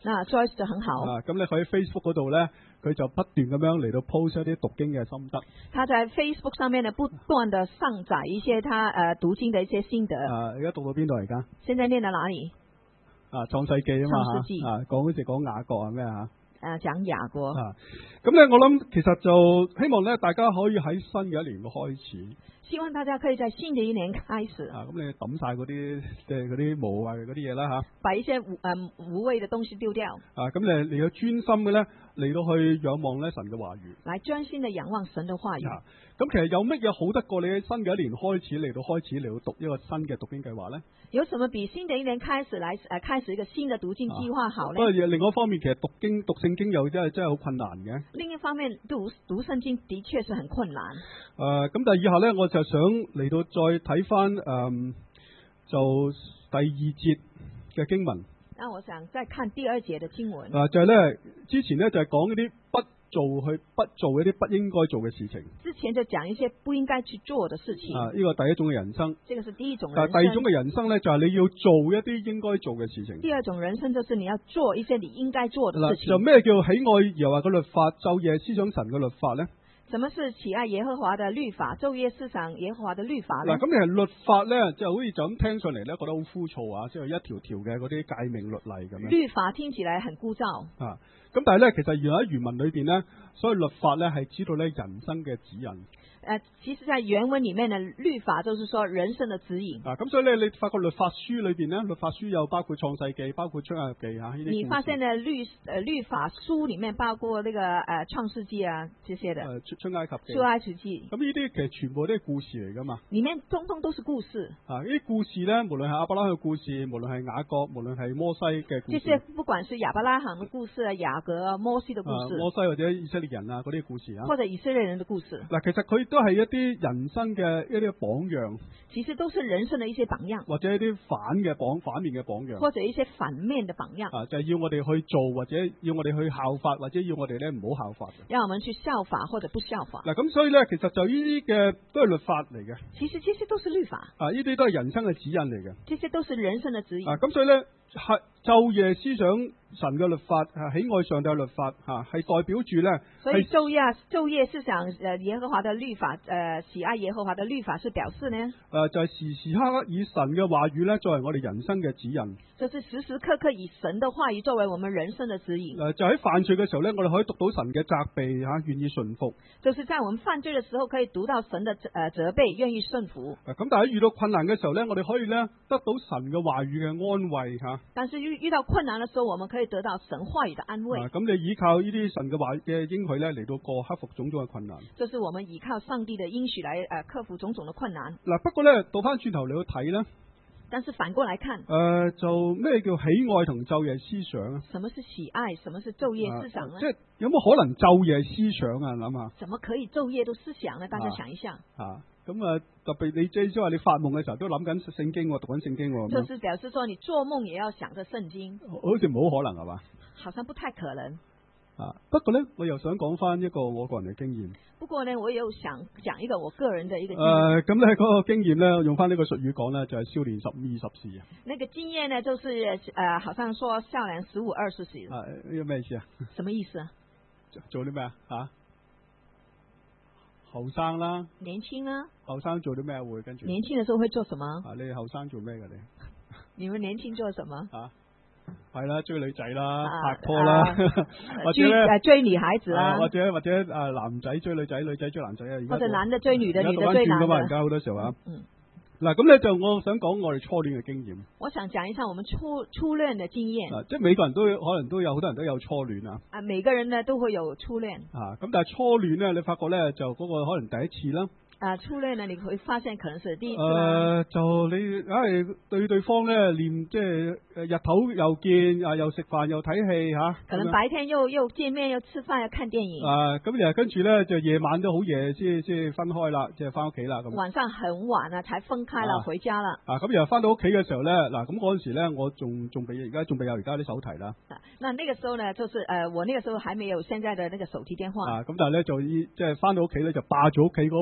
那 Joyce 就很好。 咁你喺 Facebook 嗰度咧，佢就不斷咁樣嚟到 post 一啲讀經嘅心得。 他在 Facebook 上面呢，不斷地上載一些他讀經的一些心得。 而家讀到邊度嚟㗎？ 現在念到哪裡？ 創世紀啊嘛， 創世紀講好似講雅各啊咩嚇？ 講雅各。 咁咧，我諗其實就希望咧，大家可以喺新嘅一年嘅開始。 希望大家可以在新的一年開始。 咁你抌晒嗰啲即係嗰啲無謂嗰啲嘢啦嚇。 把一些無謂嘅東西丟掉。 咁你要專心嘅咧嚟到去仰望咧神嘅話語。 來專心嘅仰望神嘅話語。 咁其實有乜嘢好得過你喺新嘅一年開始嚟到讀一個新嘅讀經計劃咧？ 有什麼比新的一年開始開始一個新嘅讀經計劃好咧？ 不過另外一方面，其實讀聖經又真係好困難嘅。 另一方面，讀聖經的確是很困難。 咁但係以下咧，我就想嚟到再睇翻就第二節嘅經文。 那我想再看第二節嘅經文。 就係咧，之前咧就係講嗰啲不做一啲不應該做嘅事情。 之前就講一些不應該去做嘅事情。 呢個第一種嘅人生。 這個是第一種人生。 但係第二種嘅人生咧，就係你要做一啲應該做嘅事情。 第二種人生就是你要做一些你應該做嘅事情。 就咩叫喜愛耶和華嘅律法，晝夜思想神嘅律法咧？ 什麼是喜愛耶和華的律法，晝夜思想耶和華的律法呢？ 嗱，咁其實律法咧，就好似就咁聽上嚟咧，覺得好枯燥啊，即係一條條嘅嗰啲誡命律例咁樣。 律法聽起來很枯燥。 咁但係咧，其實原來喺原文裏邊咧，所謂律法咧係知道咧人生嘅指引。 其實在原文裏面呢，律法就是說人生的指引。 咁所以咧，你發覺律法書裏邊咧，律法書又包括創世記，包括出埃及記嚇呢啲。你發現呢律法書裡面包括呢個創世記啊這些的。 出埃及記。 出埃及記。 咁呢啲其實全部都係故事嚟噶嘛。 裡面通通都是故事。 呢啲故事咧，無論係亞伯拉罕嘅故事，無論係雅各，無論係摩西嘅故事。 這些不管是亞伯拉罕嘅故事啊、雅各、摩西嘅故事。 摩西或者以色列人啊嗰啲故事啊。 或者以色列人嘅故事。 嗱，其實佢都係一啲人生嘅一啲榜樣， 其實都是人生的一些榜樣， 或者一啲反面嘅榜樣， 或者一些反面的榜樣， 就係要我哋去做，或者要我哋去效法，或者要我哋咧唔好效法嘅， 讓我們去效法或者不效法。 嗱，咁所以咧，其實就呢啲嘅都係律法嚟嘅。 其實這些都是律法， 呢啲都係人生嘅指引嚟嘅。 這些都是人生嘅指引。 咁所以咧，係晝夜思想神嘅律法，喜愛上帝嘅律法，係代表住咧。 所以晝夜思想耶和華的律法，喜愛耶和華的律法是表示呢？ 就係時時刻刻以神嘅話語咧作為我哋人生嘅指引。 就是時時刻刻以神的話語作為我們人生的指引。 就喺犯罪嘅時候咧，我哋可以讀到神嘅責備願意順服。 就是在我們犯罪嘅時候，可以讀到神的責備，願意順服。 咁但係遇到困難嘅時候咧，我哋可以咧得到神嘅話語嘅安慰嚇。 但是遇到困難嘅時候，我們可以得到神話語嘅安慰。 咁你依靠呢啲神嘅話嘅應許咧嚟到過克服種種嘅困難。 就是我們依靠上帝嘅應許來克服種種嘅困難。 嗱，不過咧倒翻轉頭嚟去睇咧。 但是反過來看， 就咩叫喜愛同晝夜思想啊？ 什麼是喜愛？什麼是晝夜思想呢？ 即係有冇可能晝夜思想啊？諗下。怎麼可以晝夜都思想呢？大家想一下。 咁特別你即係話你發夢嘅時候都諗緊聖經，讀緊聖經。 就是表示說你做夢也要想着聖經。 好似冇可能係嘛？ 好像不太可能。 不過咧，我又想講翻一個我個人嘅經驗。 不過呢，我又想講一個我個人嘅一個經驗。 咁咧嗰個經驗咧，用翻呢個術語講咧，就係少年15-20時啊。那個經驗呢，就是好像說少年15-20時。 呢個咩意思啊？ 什麼意思啊？ 做啲咩啊？後生啦。 年輕啦。後生做啲咩會跟住？ 年輕嘅時候會做什麼？ 你後生做咩㗎你？ 你們年輕做什麼？ 係啦，追女仔啦，拍拖啦，或者追女孩子啦， 或者男仔追女仔，女仔追男仔啊， 或者男的追女的，女的追男的。 而家好多時候啊。嗱，咁咧就我想講我哋初戀嘅經驗。 我想講一下我們初戀嘅經驗。 即係每個人都可能都有，好多人都有初戀啊。 每個人呢都會有初戀。 咁但係初戀咧，你發覺咧就嗰個可能第一次啦。 初戀呢，你會發現可能是第一次。 就你對方咧念即係日頭又見又食飯又睇戲嚇。 可能白天又見面又吃飯又看電影。 咁然後跟住咧就夜晚都好夜先分開啦，即係翻屋企啦咁。 晚上很晚啊，才分開了，回家啦。 咁然後翻到屋企嘅時候咧，嗱咁嗰陣時咧我仲未有而家啲手提啦。 那個時候呢，就是我那個時候還沒有現在的那個手提電話。 咁但係咧就即係翻到屋企咧就霸咗屋企嗰部嘅電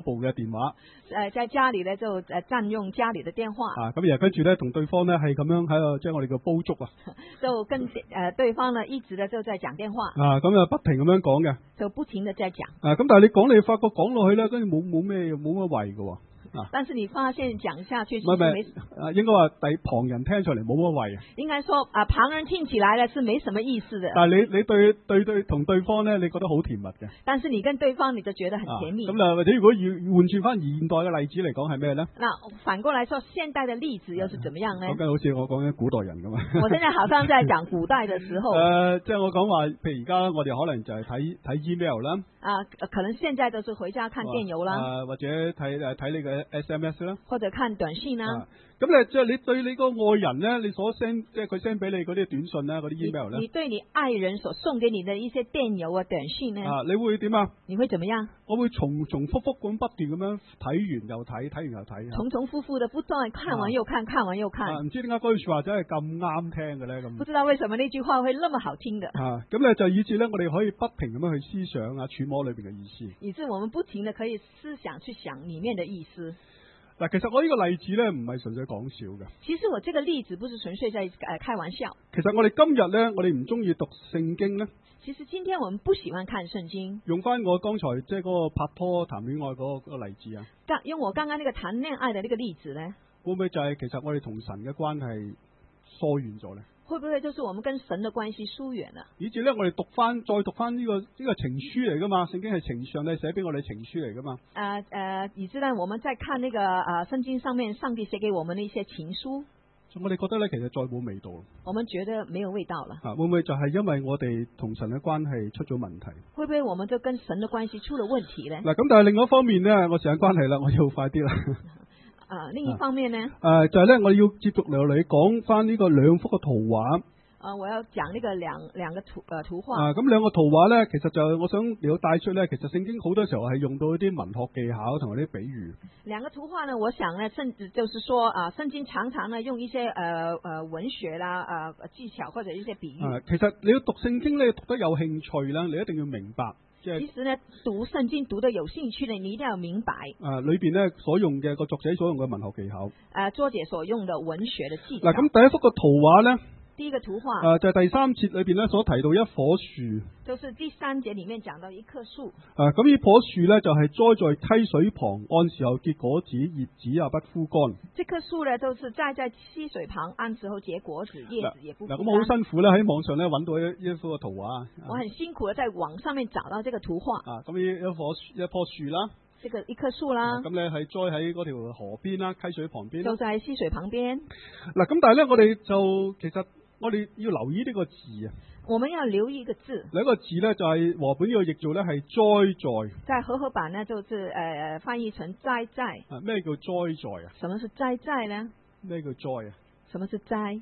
電話。 在家裏咧就佔用家裏的電話。 咁然後跟住咧同對方咧係咁樣喺度，即係我哋叫煲粥啊。 就跟對方呢一直咧就在講電話。 咁不停咁樣講嘅。 就不停地在講。 咁但係你發覺講落去咧，跟住冇乜謂嘅。 但是你發現講下去， 唔係，應該話旁人聽上嚟冇乜謂。 應該說旁人聽起來呢是沒什麼意思的。 但係你同對方呢，你覺得好甜蜜嘅。 但是你跟對方你就覺得很甜蜜。 咁或者如果要換轉翻現代嘅例子嚟講係咩呢？ 反過來說，現代嘅例子又是怎麼樣呢？ 講緊好似我講緊古代人咁啊。 我現在好像在講古代嘅時候。 即係我講話，譬如而家我哋可能就係睇 email 啦。 可能現在都是回家看電郵啦。或者睇你嘅 SMS 啦。 或者看短信啦。 咁即係你對你個愛人咧，你所 send 即係佢 send 俾你嗰啲短信啦，嗰啲 email 咧。 你對你愛人所送給你的一些電郵啊、短信呢？ 你會點啊？ 你會怎麼樣？ 我會重複咁不斷咁樣睇完又睇，睇完又睇。 重複的不斷看完又看，看完又看。 唔知點解嗰句說話真係咁啱聽嘅咧？咁。 不知道為什麼那句話會那麼好聽的。 咁咧就以致咧，我哋可以不停咁樣去思想揣摩裏邊嘅意思。 以致我們不停的可以思想去想裏面的意思。 嗱，其實我呢個例子咧唔係純粹講笑嘅。 其實我這個例子不是純粹在開玩笑。 其實我哋今日咧，我哋唔中意讀聖經咧。 其實今天我們不喜歡看聖經。 用翻我剛才即係嗰個拍拖談戀愛嗰個例子啊。 用我剛剛那個談戀愛的那個例子咧， 會唔會就係其實我哋同神嘅關係疏遠咗咧？ 會不會就是我們跟神的關係疏遠了？ 以至咧，我哋再讀翻呢個情書嚟噶嘛？聖經係情上帝寫俾我哋情書嚟噶嘛？ 以至呢，我們在看那個聖經上面上帝寫給我們的一些情書， 我哋覺得咧，其實再冇味道。 我們覺得沒有味道了。 會唔會就係因為我哋同神嘅關係出咗問題？ 會不會我們就跟神的關係出了問題呢？ 嗱，咁但係另外一方面呢，我時間關係啦，我要快啲啦。 另一方面呢？ 就係咧，我要接續嚟講翻呢個兩幅嘅圖畫。 我要講呢個兩個圖畫。 咁兩個圖畫咧，其實就我想嚟到帶出咧，其實聖經好多時候係用到一啲文學技巧同埋啲比喻。 兩個圖畫呢，我想呢，甚至就是說聖經常常呢用一些文學啦技巧或者一些比喻。 其實你要讀聖經咧，讀得有興趣啦，你一定要明白。 其實呢，讀聖經讀得有興趣呢，你一定要明白。 裏邊呢所用嘅個作者所用嘅文學技巧。 作者所用的文學的技巧。 嗱，咁第一幅個圖畫呢， 第一個圖畫就係第三節裏邊呢所提到一棵樹， 就是第三節裏面講到一棵樹。 咁呢棵樹呢，就係栽在溪水旁，按時候結果子，葉子也不枯乾。 這棵樹呢，就是栽在溪水旁，按時候結果子，葉子也不枯乾。 咁我好辛苦咧，喺網上咧揾到一幅個圖畫。 我很辛苦地在網上面找到這個圖畫。 咁一棵樹啦。 一棵樹啦。 咁咧係栽喺嗰條河邊啦，溪水旁邊。 就在溪水旁邊。 嗱，咁但係咧，我哋就其實我哋要留意呢個字啊。 我們要留意一個字。 另一個字咧就係和本呢個譯做咧係栽在。 在和合版呢，就是翻譯成栽在。 咩叫栽在啊？ 什麼是栽在呢？ 咩叫栽啊？ 什麼是栽？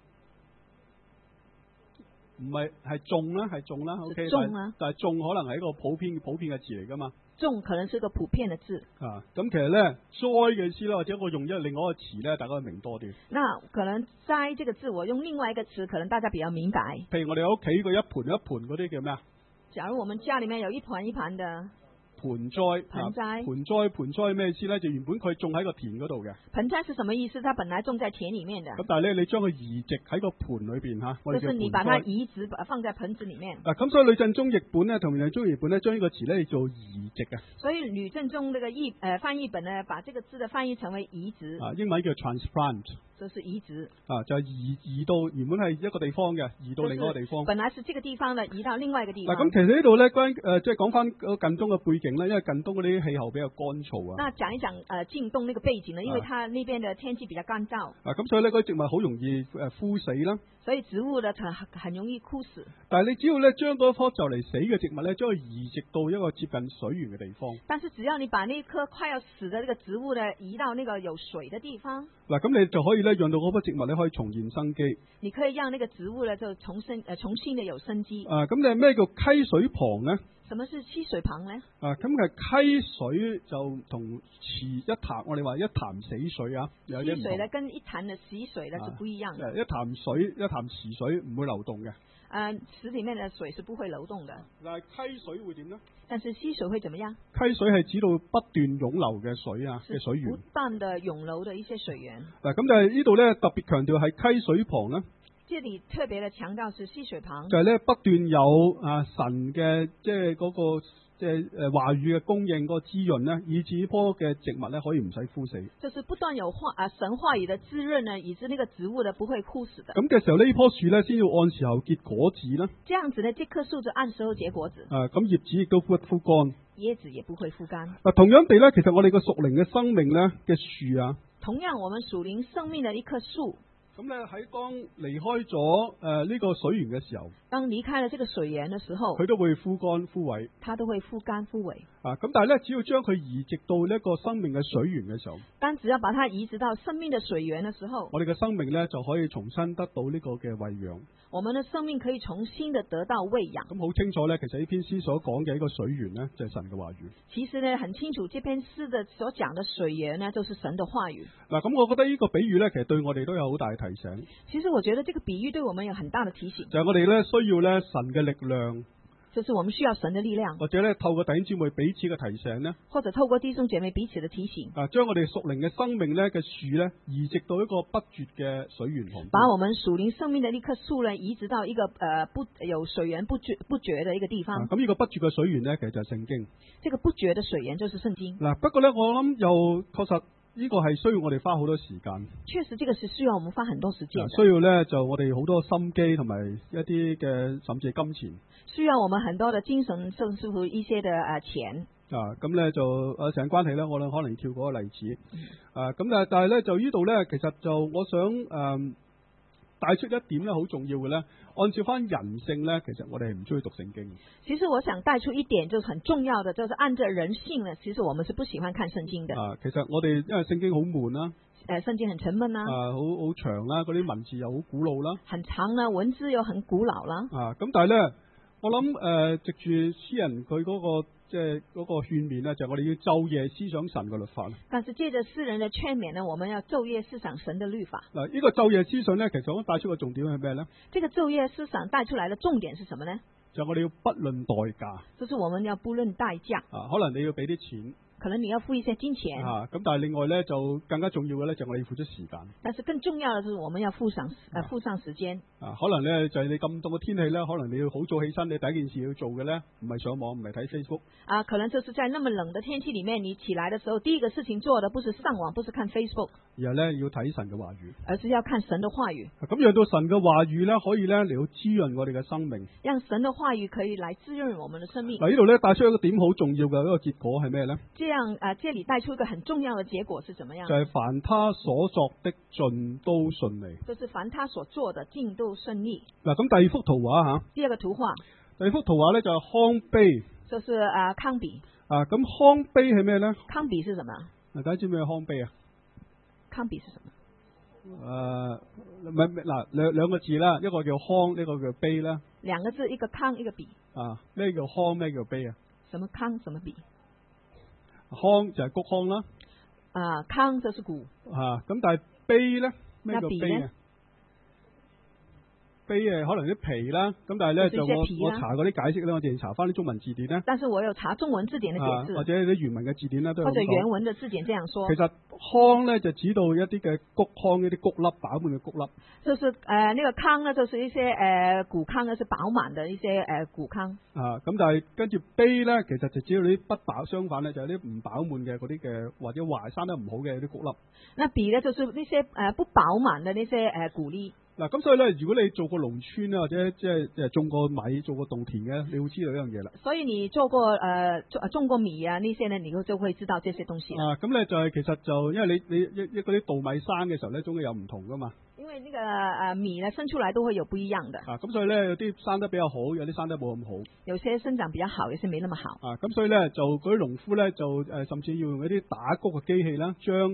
唔係係種啦，係種啦。O K，但係種可能係一個普遍嘅字嚟噶嘛。種可能是一個普遍嘅字。 咁其實咧栽嘅意思啦，或者我用另外一個詞咧，大家會明多啲。 那可能栽這個字，我用另外一個詞，可能大家比較明白。 譬如我哋屋企個一盤一盤嗰啲叫咩啊？ 假如我們家裏面有一盤一盤的。 盆栽咩意思咧？就原本佢種喺個田嗰度嘅。盆栽是什麼意思？它本來種在田裏面的。咁但係咧，你將佢移植喺個盆裏邊吓，就是你把它移植放在盆子裏面。咁所以呂振中譯本咧，同呂振中譯本咧，將呢個詞咧做移植啊。所以呂振中呢個翻譯本呢，把這個字的翻譯成為移植。英文叫 transplant。就是移植。就係移到原本係一個地方嘅，移到另外一個地方。本來是這個地方的，移到另外一個地方。咁其實呢度咧即係講翻近東嘅背景咧，因為近東嗰啲氣候比較乾燥啊。那講一講近東呢個背景呢，因為它那邊的天氣比較乾燥。咁所以呢，嗰啲植物好容易枯死啦。所以植物呢很容易枯死。但係你只要咧將嗰棵就嚟死嘅植物咧，將佢移植到一個接近水源嘅地方。但是只要你把那棵快要死的呢個植物呢移到那個有水的地方。嗱，咁你就可以咧讓到嗰棵植物咧可以重現生機。你可以讓那個植物呢就重新的有生機。咁你咩叫溪水旁呢？ 什麼是溪水旁呢？ 咁嘅溪水就同池一潭，我哋話一潭死水啊，有啲唔同。 溪水呢跟一潭嘅死水呢是不一樣嘅。 一潭水、一潭池水唔會流動嘅。 池裡面嘅水是不會流動嘅。 但係溪水會點呢？ 但是溪水會怎麼樣？ 溪水係指到不斷湧流嘅水啊嘅水源。 不斷的湧流的一些水源。 咁就係呢度咧特別強調係溪水旁咧。 這裡特別的強調是溪水旁。 就係咧不斷有神嘅即係嗰個即係話語嘅供應嗰個滋潤咧，以至呢棵嘅植物咧可以唔使枯死。 就是不斷有神話語嘅滋潤呢，以致呢個植物呢不會枯死的。 咁嘅時候呢棵樹咧先要按時候結果子啦。 這樣子呢，這棵樹就按時候結果子。 咁葉子亦都不枯乾。 葉子也不會枯乾。 同樣地咧，其實我哋個屬靈嘅生命咧嘅樹啊， 同樣我們屬靈生命嘅一棵樹。 咁咧喺當離開咗呢個水源嘅時候， 當離開了這個水源嘅時候， 佢都會枯乾枯萎。 它都會枯乾枯萎。 咁但係咧，只要將佢移植到呢一個生命嘅水源嘅時候， 但只要把它移植到生命嘅水源嘅時候， 我哋嘅生命咧就可以重新得到呢個嘅餵養。 我們的生命可以重新的得到餵養。 咁好清楚咧，其實呢篇詩所講嘅呢個水源呢，就係神嘅話語。 其實呢，很清楚，這篇詩的所講的水源呢，就是神的話語。 嗱，咁我覺得呢個比喻咧，其實對我哋都有好大嘅提醒。 其實我覺得這個比喻對我們有很大的提醒。 就係我哋咧需要咧神嘅力量。 就是我們需要神的力量， 或者咧透過弟兄姊妹彼此嘅提醒呢， 或者透過弟兄姐妹彼此的提醒， 將我哋屬靈嘅生命咧嘅樹咧移植到一個不絕嘅水源旁邊， 把我們屬靈生命的呢棵樹呢移植到一個不有水源不絕的一個地方。 咁呢個不絕嘅水源呢，其實就係聖經。 這個不絕的水源就是聖經。 嗱，不過咧我諗又確實。呢個係需要我哋花好多時間。 確實，這個是需要我們花很多時間。 需要咧就我哋好多心機同埋一啲嘅甚至係金錢。 需要我們很多的精神，甚至乎一些的錢。 咁咧就成關係咧，我諗可能跳嗰個例子。咁但係咧就呢度咧，其實就我想帶出一點咧，好重要嘅咧，按照翻人性咧，其實我哋係唔中意讀聖經。 其實我想帶出一點，就是很重要的，就是按照人性呢，其實我們是不喜歡看聖經的。 其實我哋因為聖經好悶啦， 聖經很沉悶啦， 好長啦，嗰啲文字又好古老啦， 很長啦，文字又很古老啦。 咁但係咧，我諗藉住詩人佢嗰個即係嗰個勸勉呢，就係我哋要晝夜思想神嘅律法。 但是借着詩人的勸勉呢，我們要晝夜思想神的律法。 嗱，呢個晝夜思想呢，其實我帶出個重點係咩呢？ 這個晝夜思想帶出來的重點是什麼呢？ 就係我哋要不論代價。 就是我們要不論代價。 可能你要俾啲錢。 可能你要付一些金錢。 咁但係另外咧就更加重要嘅咧就我哋要付出時間。 但是更重要嘅就是我們要付上時間。 可能咧就係你咁凍嘅天氣咧，可能你要好早起身，你第一件事要做嘅咧唔係上網，唔係睇 Facebook。 可能就是在那麼冷的天氣裏面，你起來的時候，第一個事情做的不是上網，不是看 Facebook， 而係咧要睇神嘅話語。 而是要看神的話語。 咁讓到神嘅話語咧，可以咧嚟到滋潤我哋嘅生命。 讓神的話語可以來滋潤我們的生命。 嗱，呢度咧帶出一個點好重要嘅一個結果係咩咧？ 這裏帶出一個很重要的結果是怎麼樣？ 就係凡他所作的盡都順利。 就是凡他所做的盡都順利。 嗱，咁第二幅圖畫吓。 第二個圖畫。 第二幅圖畫咧就係糠秕。 就是糠秕。 咁糠秕係咩咧？ 糠秕是什麼？ 大家知唔知咩糠秕啊？ 糠秕是什麼？ 唔係嗱，兩個字啦，一個叫糠，一個叫秕啦。 兩個字，一個糠，一個秕。 咩叫糠？咩叫秕啊？ 什麼糠？什麼秕？ 糠就係谷糠啦。 糠就是谷。 咁但係秕咧？咩叫秕啊？秕可能啲皮啦，咁但係咧就我查嗰啲解釋咧，我淨係查翻啲中文字典咧。但是我有查中文字典嘅解釋，或者啲原文嘅字典咧都有講。或者原文嘅字典這樣說。其實糠咧就指到一啲嘅谷糠，一啲谷粒飽滿嘅谷粒。就是那個糠呢，就是一些谷糠呢，是飽滿的一些谷糠。咁但係跟住秕咧，其實就指到啲不飽，相反咧就係啲唔飽滿嘅嗰啲嘅或者壞生得唔好嘅啲谷粒。那秕呢，就是呢些不飽滿的呢些谷粒。嗱，咁所以咧，如果你做過農村啊，或者即係種過米、做過稻田嘅，你會知道呢樣嘢啦。所以你做過種過米啊，呢些呢，你就會知道這些東西。咁咧就係其實就因為你嗰啲稻米生嘅時候咧，總係有唔同噶嘛。因為呢個米呢生出來都會有不一樣的。咁所以咧有啲生得比較好，有啲生得冇咁好。有些生長比較好，有些沒那麼好。咁所以咧就嗰啲農夫咧就甚至要用一啲打穀嘅機器啦，將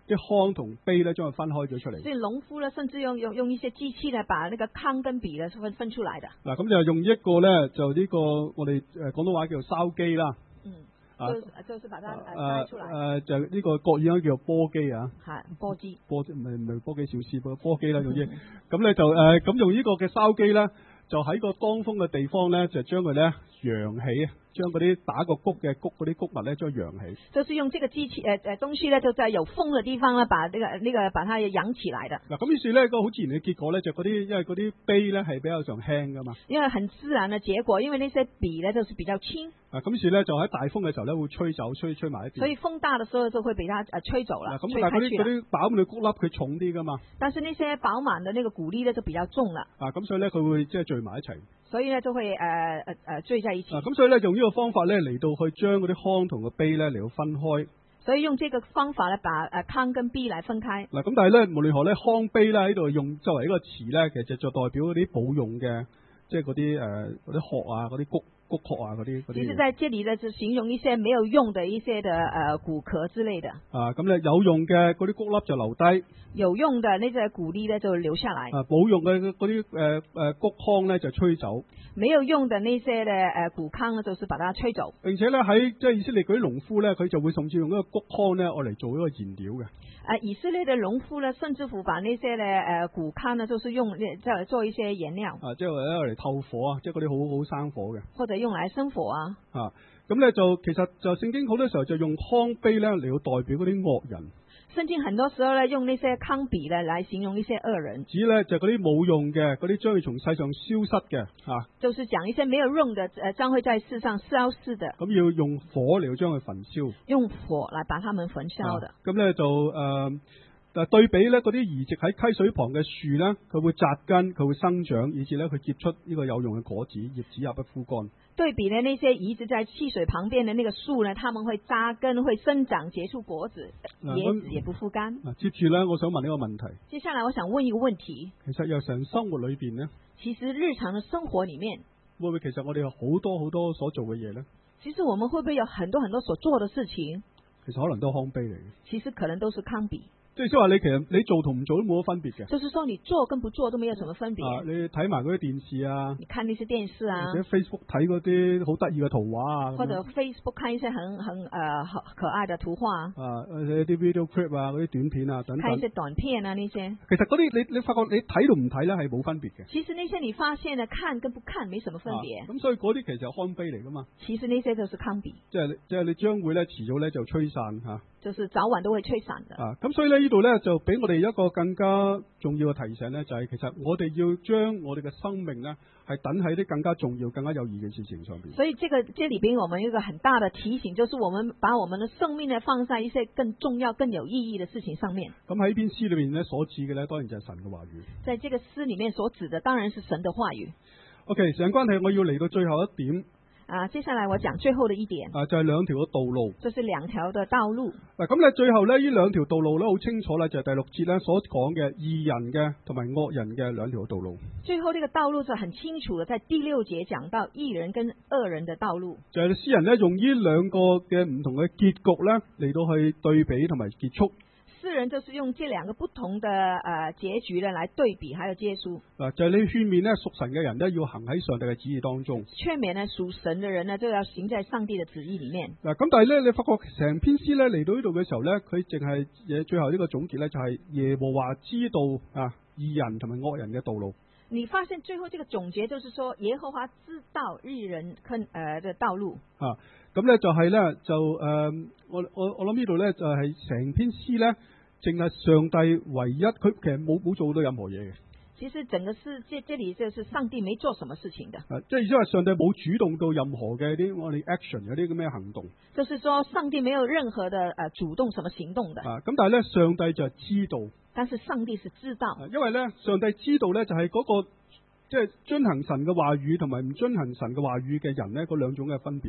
啲糠同秕咧將佢分開咗出嚟。 所以農夫咧，甚至用一些機器咧，把那個糠跟秕咧分出來的。 嗱，咁就用一個咧，就呢個我哋廣東話叫做筲箕啦。 就是把它篩出來。 就呢個國語應該叫做簸箕啊。 係簸箕。 唔係簸箕小師，簸箕啦，總之咁咧就咁用呢個嘅筲箕咧，就喺個當風嘅地方咧，就將佢咧揚起啊。將嗰啲打過穀嘅嗰啲穀物咧，將揚起。就是用這個機器東西咧，就在有風嘅地方咧，把把它揚起來的。 嗱，咁於是咧，個好自然嘅結果咧，就因為嗰啲秕咧係比較上輕噶嘛。因為很自然嘅結果，因為呢些秕咧就是比較輕。咁於是咧就喺大風嘅時候咧會吹走，吹埋一邊。所以風大嘅時候就會被它吹走啦。咁但係嗰啲飽滿嘅穀粒佢重啲噶嘛。但是呢些飽滿嘅那個穀粒咧就比較重啦。咁所以咧佢會即係聚埋一齊。所以咧就會聚在一起。咁所以咧用呢個方法咧嚟到去將嗰啲糠同個秕咧嚟到分開。所以用這個方法咧把糠跟秕嚟分開。嗱，咁但係咧無論何咧糠秕咧喺度用作為一個詞咧，其實就代表嗰啲保用嘅，即係嗰啲殼啊，嗰啲穀殼啊，嗰啲。其實在這裏咧就形容一些沒有用的一些的穀殼之類的。咁咧有用嘅嗰啲穀粒就留低。有用的呢隻穀粒咧就留下來。冇用嘅嗰啲穀糠咧就吹走。沒有用的那些嘅穀糠呢，就是把它吹走。並且咧喺即係以色列嗰啲農夫咧，佢就會甚至用嗰個穀糠咧，嚟做一個燃料嘅。以色列嘅農夫咧，甚至乎把那些嘅穀糠呢，就是用即係做一些燃料。即係嚟透火啊，即係嗰啲好好生火嘅。或者用嚟生火啊。咁咧就其實就聖經好多時候就用糠秕咧嚟到代表嗰啲惡人。聖經很多時候咧用那些糠秕咧來形容一些惡人，指咧就嗰啲冇用嘅，嗰啲將會從世上消失嘅，就是講一些沒有用的，將會在世上消失的。咁要用火嚟將佢焚燒，用火來把它們焚燒的。咁咧就對比咧嗰啲移植喺溪水旁嘅樹咧，佢會扎根，佢會生長，以至咧佢結出呢個有用嘅果子，葉子也不枯乾。對比呢，那些移植在溪水旁邊的那個樹呢，他們會扎根，會生長，結出果子，葉子也不枯乾。接住呢，我想問呢個問題。接下來我想問一個問題。其實日常生活裏邊呢，其實日常的生活裏面，會唔會其實我哋有好多所做嘅嘢呢？其實我們會不會有很多所做的事情？其實可能都糠秕嚟嘅。其實可能都是糠秕。即係話你其實你做同唔做都冇乜分別嘅。就是說你做跟不做都沒有什麼分別。你睇埋嗰啲電視啊，你看那些電視啊，或者 Facebook 睇嗰啲好得意嘅圖畫啊，或者 Facebook 看一些很可愛的圖畫啊，啲 video clip 啊，嗰啲短片啊等等。看一些短片啊，呢些。其實嗰啲你發覺你睇到唔睇咧係冇分別嘅。其實那些你發現呢，看跟不看沒什麼分別。咁所以嗰啲其實係糠秕嚟噶嘛。其實那些就是糠秕。即係你將會咧遲早咧就吹散吓。就是早晚都會吹散的。咁所以咧呢度咧就俾我哋一個更加重要嘅提醒咧，就係其實我哋要將我哋嘅生命咧係等喺啲更加重要、更加有意義嘅事情上邊。所以這裏邊我們一個很大的提醒，就是我們把我們的生命呢放在一些更重要、更有意義的事情上面。咁喺呢篇詩裏面咧所指嘅咧，當然就係神嘅話語。在這個詩裏面所指的，當然是神的話語。OK， 時間關係，我要嚟到最後一點。接下來我講最後的一點。就係兩條嘅道路。就是兩條的道路。咁咧最後咧呢兩條道路咧好清楚啦，就係第6節咧所講嘅義人嘅同埋惡人嘅兩條道路。最後呢個道路就很清楚嘅，在第6節講到義人跟惡人的道路。就係詩人咧用呢兩個嘅唔同嘅結局咧嚟到去對比同埋結束。詩人就是用這兩個不同的結局呢來對比，還有結束。就係你勸勉呢屬神嘅人呢要行喺上帝嘅旨意當中。勸勉呢屬神嘅人呢就要行在上帝嘅旨意裏面。咁但係咧你發覺成篇詩咧嚟到呢度嘅時候咧，佢淨係最後呢個總結咧就係耶和華知道義人同埋惡人嘅道路。你發現最後這個總結就是說耶和華知道義人跟嘅道路。咁咧就係咧就我諗呢度咧就係成篇詩咧，淨係上帝唯一，佢其實冇做到任何嘢嘅。其實整個詩這裏就是上帝沒做什麼事情的。即係意思話上帝冇主動到任何嘅啲我哋 action 有啲咁嘅行動。就是說上帝沒有任何的主動什麼行動的。咁但係咧上帝就係知道。但是上帝是知道。因為咧上帝知道咧就係嗰個即係遵行神嘅話語同埋唔遵行神嘅話語嘅人咧嗰兩種嘅分別。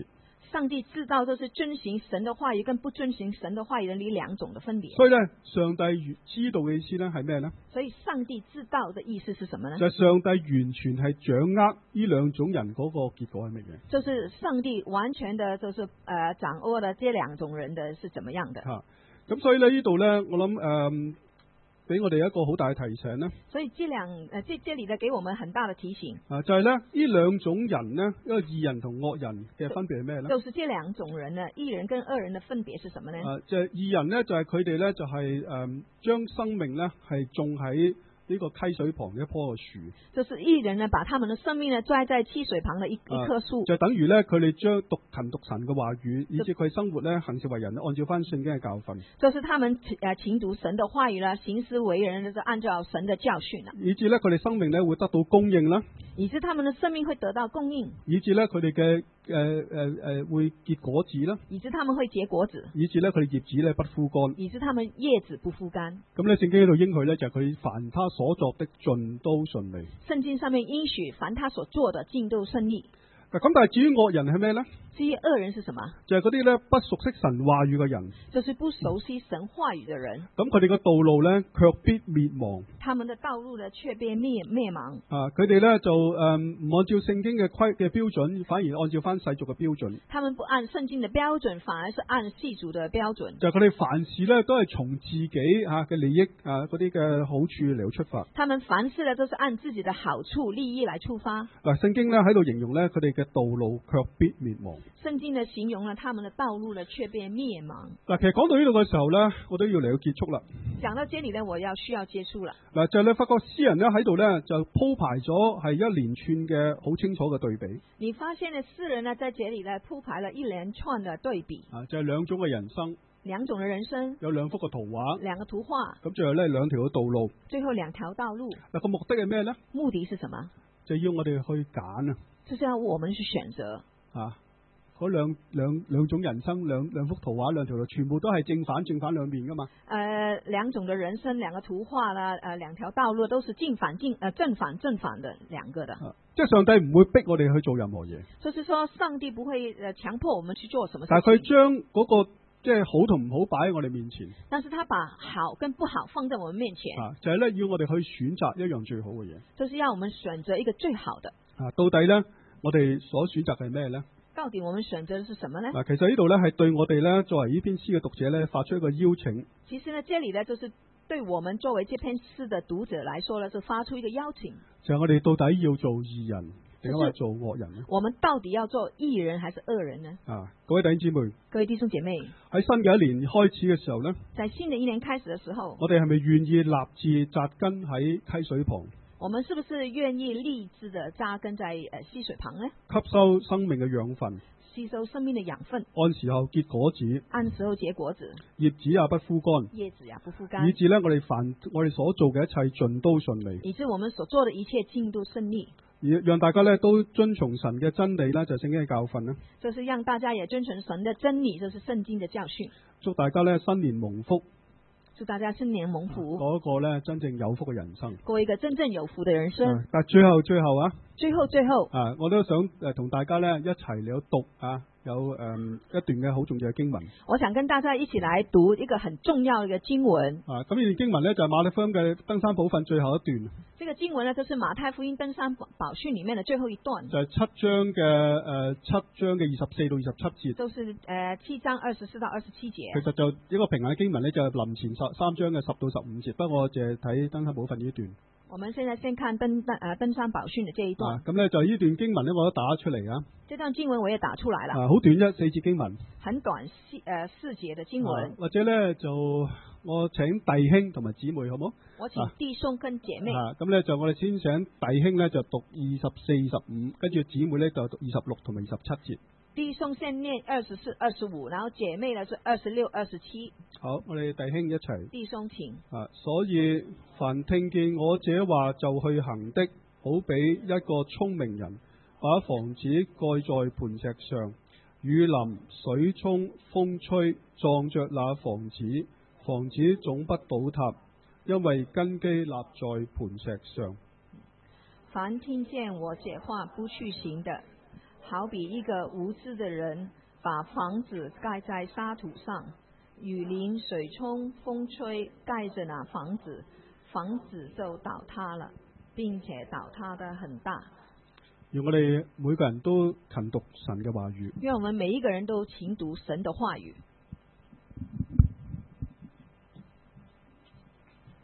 上帝知道就是遵行神的話語跟不遵行神的話語的呢兩種的分別。 所以咧，上帝知道嘅意思咧係咩呢？ 所以上帝知道的意思是什麼呢？ 就係上帝完全係掌握呢兩種人嗰個結果係乜嘢？ 就是上帝完全的，就是掌握了這兩種人的是怎麼樣的。 咁所以咧呢度咧，我諗俾我哋一個好大嘅提醒呢。 所以這裏呢，給我們很大的提醒。 就係咧呢兩種人呢，一個義人同惡人嘅分別係咩呢？ 就是這兩種人呢，義人跟惡人的分別是什麼呢？ 就係義人呢，就係佢哋咧就係將生命咧係種喺呢個溪水旁嘅一棵樹。就是義人呢，把他們的生命呢栽在溪水旁的一棵樹。 就等於咧佢哋將讀勤讀神嘅話語，以至佢生活咧行事為人按照翻聖經嘅教訓。 就是他們勤讀神的話語啦，行事為人就是按照神的教訓啦。 以至咧佢哋生命咧會得到供應啦。 以致他們的生命會得到供應。 以至咧佢哋嘅會結果子啦。 以致他們會結果子。 以至咧佢哋葉子咧不枯乾。 以致他們葉子不枯乾。 咁咧聖經喺度應許咧就係佢凡他所作的盡都順利。 聖經上面應許凡他所做的盡都順利。 咁但係至於惡人係咩呢？ 至於惡人是什麼？ 就係嗰啲咧不熟悉神話語嘅人。 就是不熟悉神話語嘅人。 咁佢哋嘅道路咧卻必滅亡。 他們的道路呢卻必滅亡。 佢哋咧就唔按照聖經嘅標準，反而按照翻世俗嘅標準。 他們不按聖經嘅標準，反而是按世俗嘅標準。 就係佢哋凡事咧都係從自己嘅利益嗰啲嘅好處嚟出發。 他們凡事呢都是按自己的好處利益來出發。 嗱，聖經咧喺度形容咧佢哋嘅道路卻必滅亡。 聖經呢形容了他們的道路呢卻被滅亡。 嗱，其實講到呢度嘅時候咧，我都要嚟到結束啦。 講到這裏呢，我需要結束啦。 嗱，就係你發覺詩人咧喺度咧就鋪排咗係一連串嘅好清楚嘅對比。 你發現呢詩人呢在這裏呢鋪排了一連串嘅對比。 就係兩種嘅人生。 兩種嘅人生。 有兩幅嘅圖畫。 兩個圖畫。咁最後咧兩條嘅道路。 最後兩條道路。 嗱，個目的係咩咧？ 目的是什麼？ 就要我哋去揀啊。 就是要我們去選擇。 嗰兩種人生，兩幅圖畫，兩條路，全部都係正反兩面噶嘛。 兩種的人生，兩個圖畫啦，兩條道路都是正反的兩個的。 即係上帝唔會逼我哋去做任何嘢。 就是說，上帝不會強迫我們去做什麼事情。 但係佢將嗰個即係好同唔好擺喺我哋面前。 但是他把好跟不好放在我們面前。 就係咧要我哋去選擇一樣最好嘅嘢。 就是要我們選擇一個最好的。 到底咧，我哋所選擇係咩咧？ 到底我們選擇的是什麼呢？ 嗱，其實呢度咧係對我哋咧作為呢篇詩嘅讀者咧發出一個邀請。 其實呢，這裏呢，就是對我們作為這篇詩的讀者來說呢，就發出一個邀請。就係我哋到底要做義人定係做惡人呢？我們到底要做義人還是惡人呢？各位弟兄姊妹，各位弟兄姐妹，喺新嘅一年開始嘅時候呢，在新的一年開始嘅時候，我哋係咪願意立志紮根喺溪水旁？我們是不是願意立志的紮根在溪水旁呢？吸收生命嘅養分，吸收生命的養分，按時候結果子，按時候結果子，葉子也不枯乾，葉子也不枯乾，以致呢我哋所做嘅一切盡都順利，以致我們所做的一切盡都順利，而讓大家呢都遵從神嘅真理啦，就係聖經嘅教訓啦。就是讓大家也遵從神的真理，就是聖經的教訓。祝大家呢新年蒙福。祝大家新年蒙福，過一個咧真正有福嘅人生，過一個真正有福嘅人生。但最後啊，最後我都想同大家咧一齊嚟讀有一段嘅好重要嘅經文。我想跟大家一起來讀一個很重要嘅經文。咁呢段經文咧就係馬太福音嘅登山寶訓最後一段。這個經文呢，就是馬太福音登山寶訓裏面的最後一段。就係7章嘅24到27節。都是7章24到27節。其實就一個平行嘅經文咧，就係林前3章嘅10到15節。不過我淨係睇登山寶訓呢一段。我們現在先看登山寶訓的這一段。咁咧就呢段經文咧，我都打出嚟啊。這段經文我也打出來了。好短啫，4節經文。很短4節的經文。或者咧就我請弟兄同埋姊妹好冇？我請弟兄跟姐妹。咁咧就我哋先請弟兄咧就讀24、25，跟住姊妹咧就讀26同埋27節。弟兄先念24、25，然後姐妹呢是26、27。好，我哋弟兄一齊。弟兄請。所以凡聽見我這話就去行的，好比一個聰明人，把房子蓋在磐石上，雨淋、水沖、風吹，撞着那房子，房子總不倒塌，因為根基立在磐石上。凡聽見我這話不去行的，好比一個無知的人， 把房子蓋在沙土上，雨淋、水沖、風吹，蓋着那房子，房子就倒塌了，並且倒塌得很大。 讓我哋每個人都勤讀神嘅話語。 願我們每一個人都勤讀神的話語。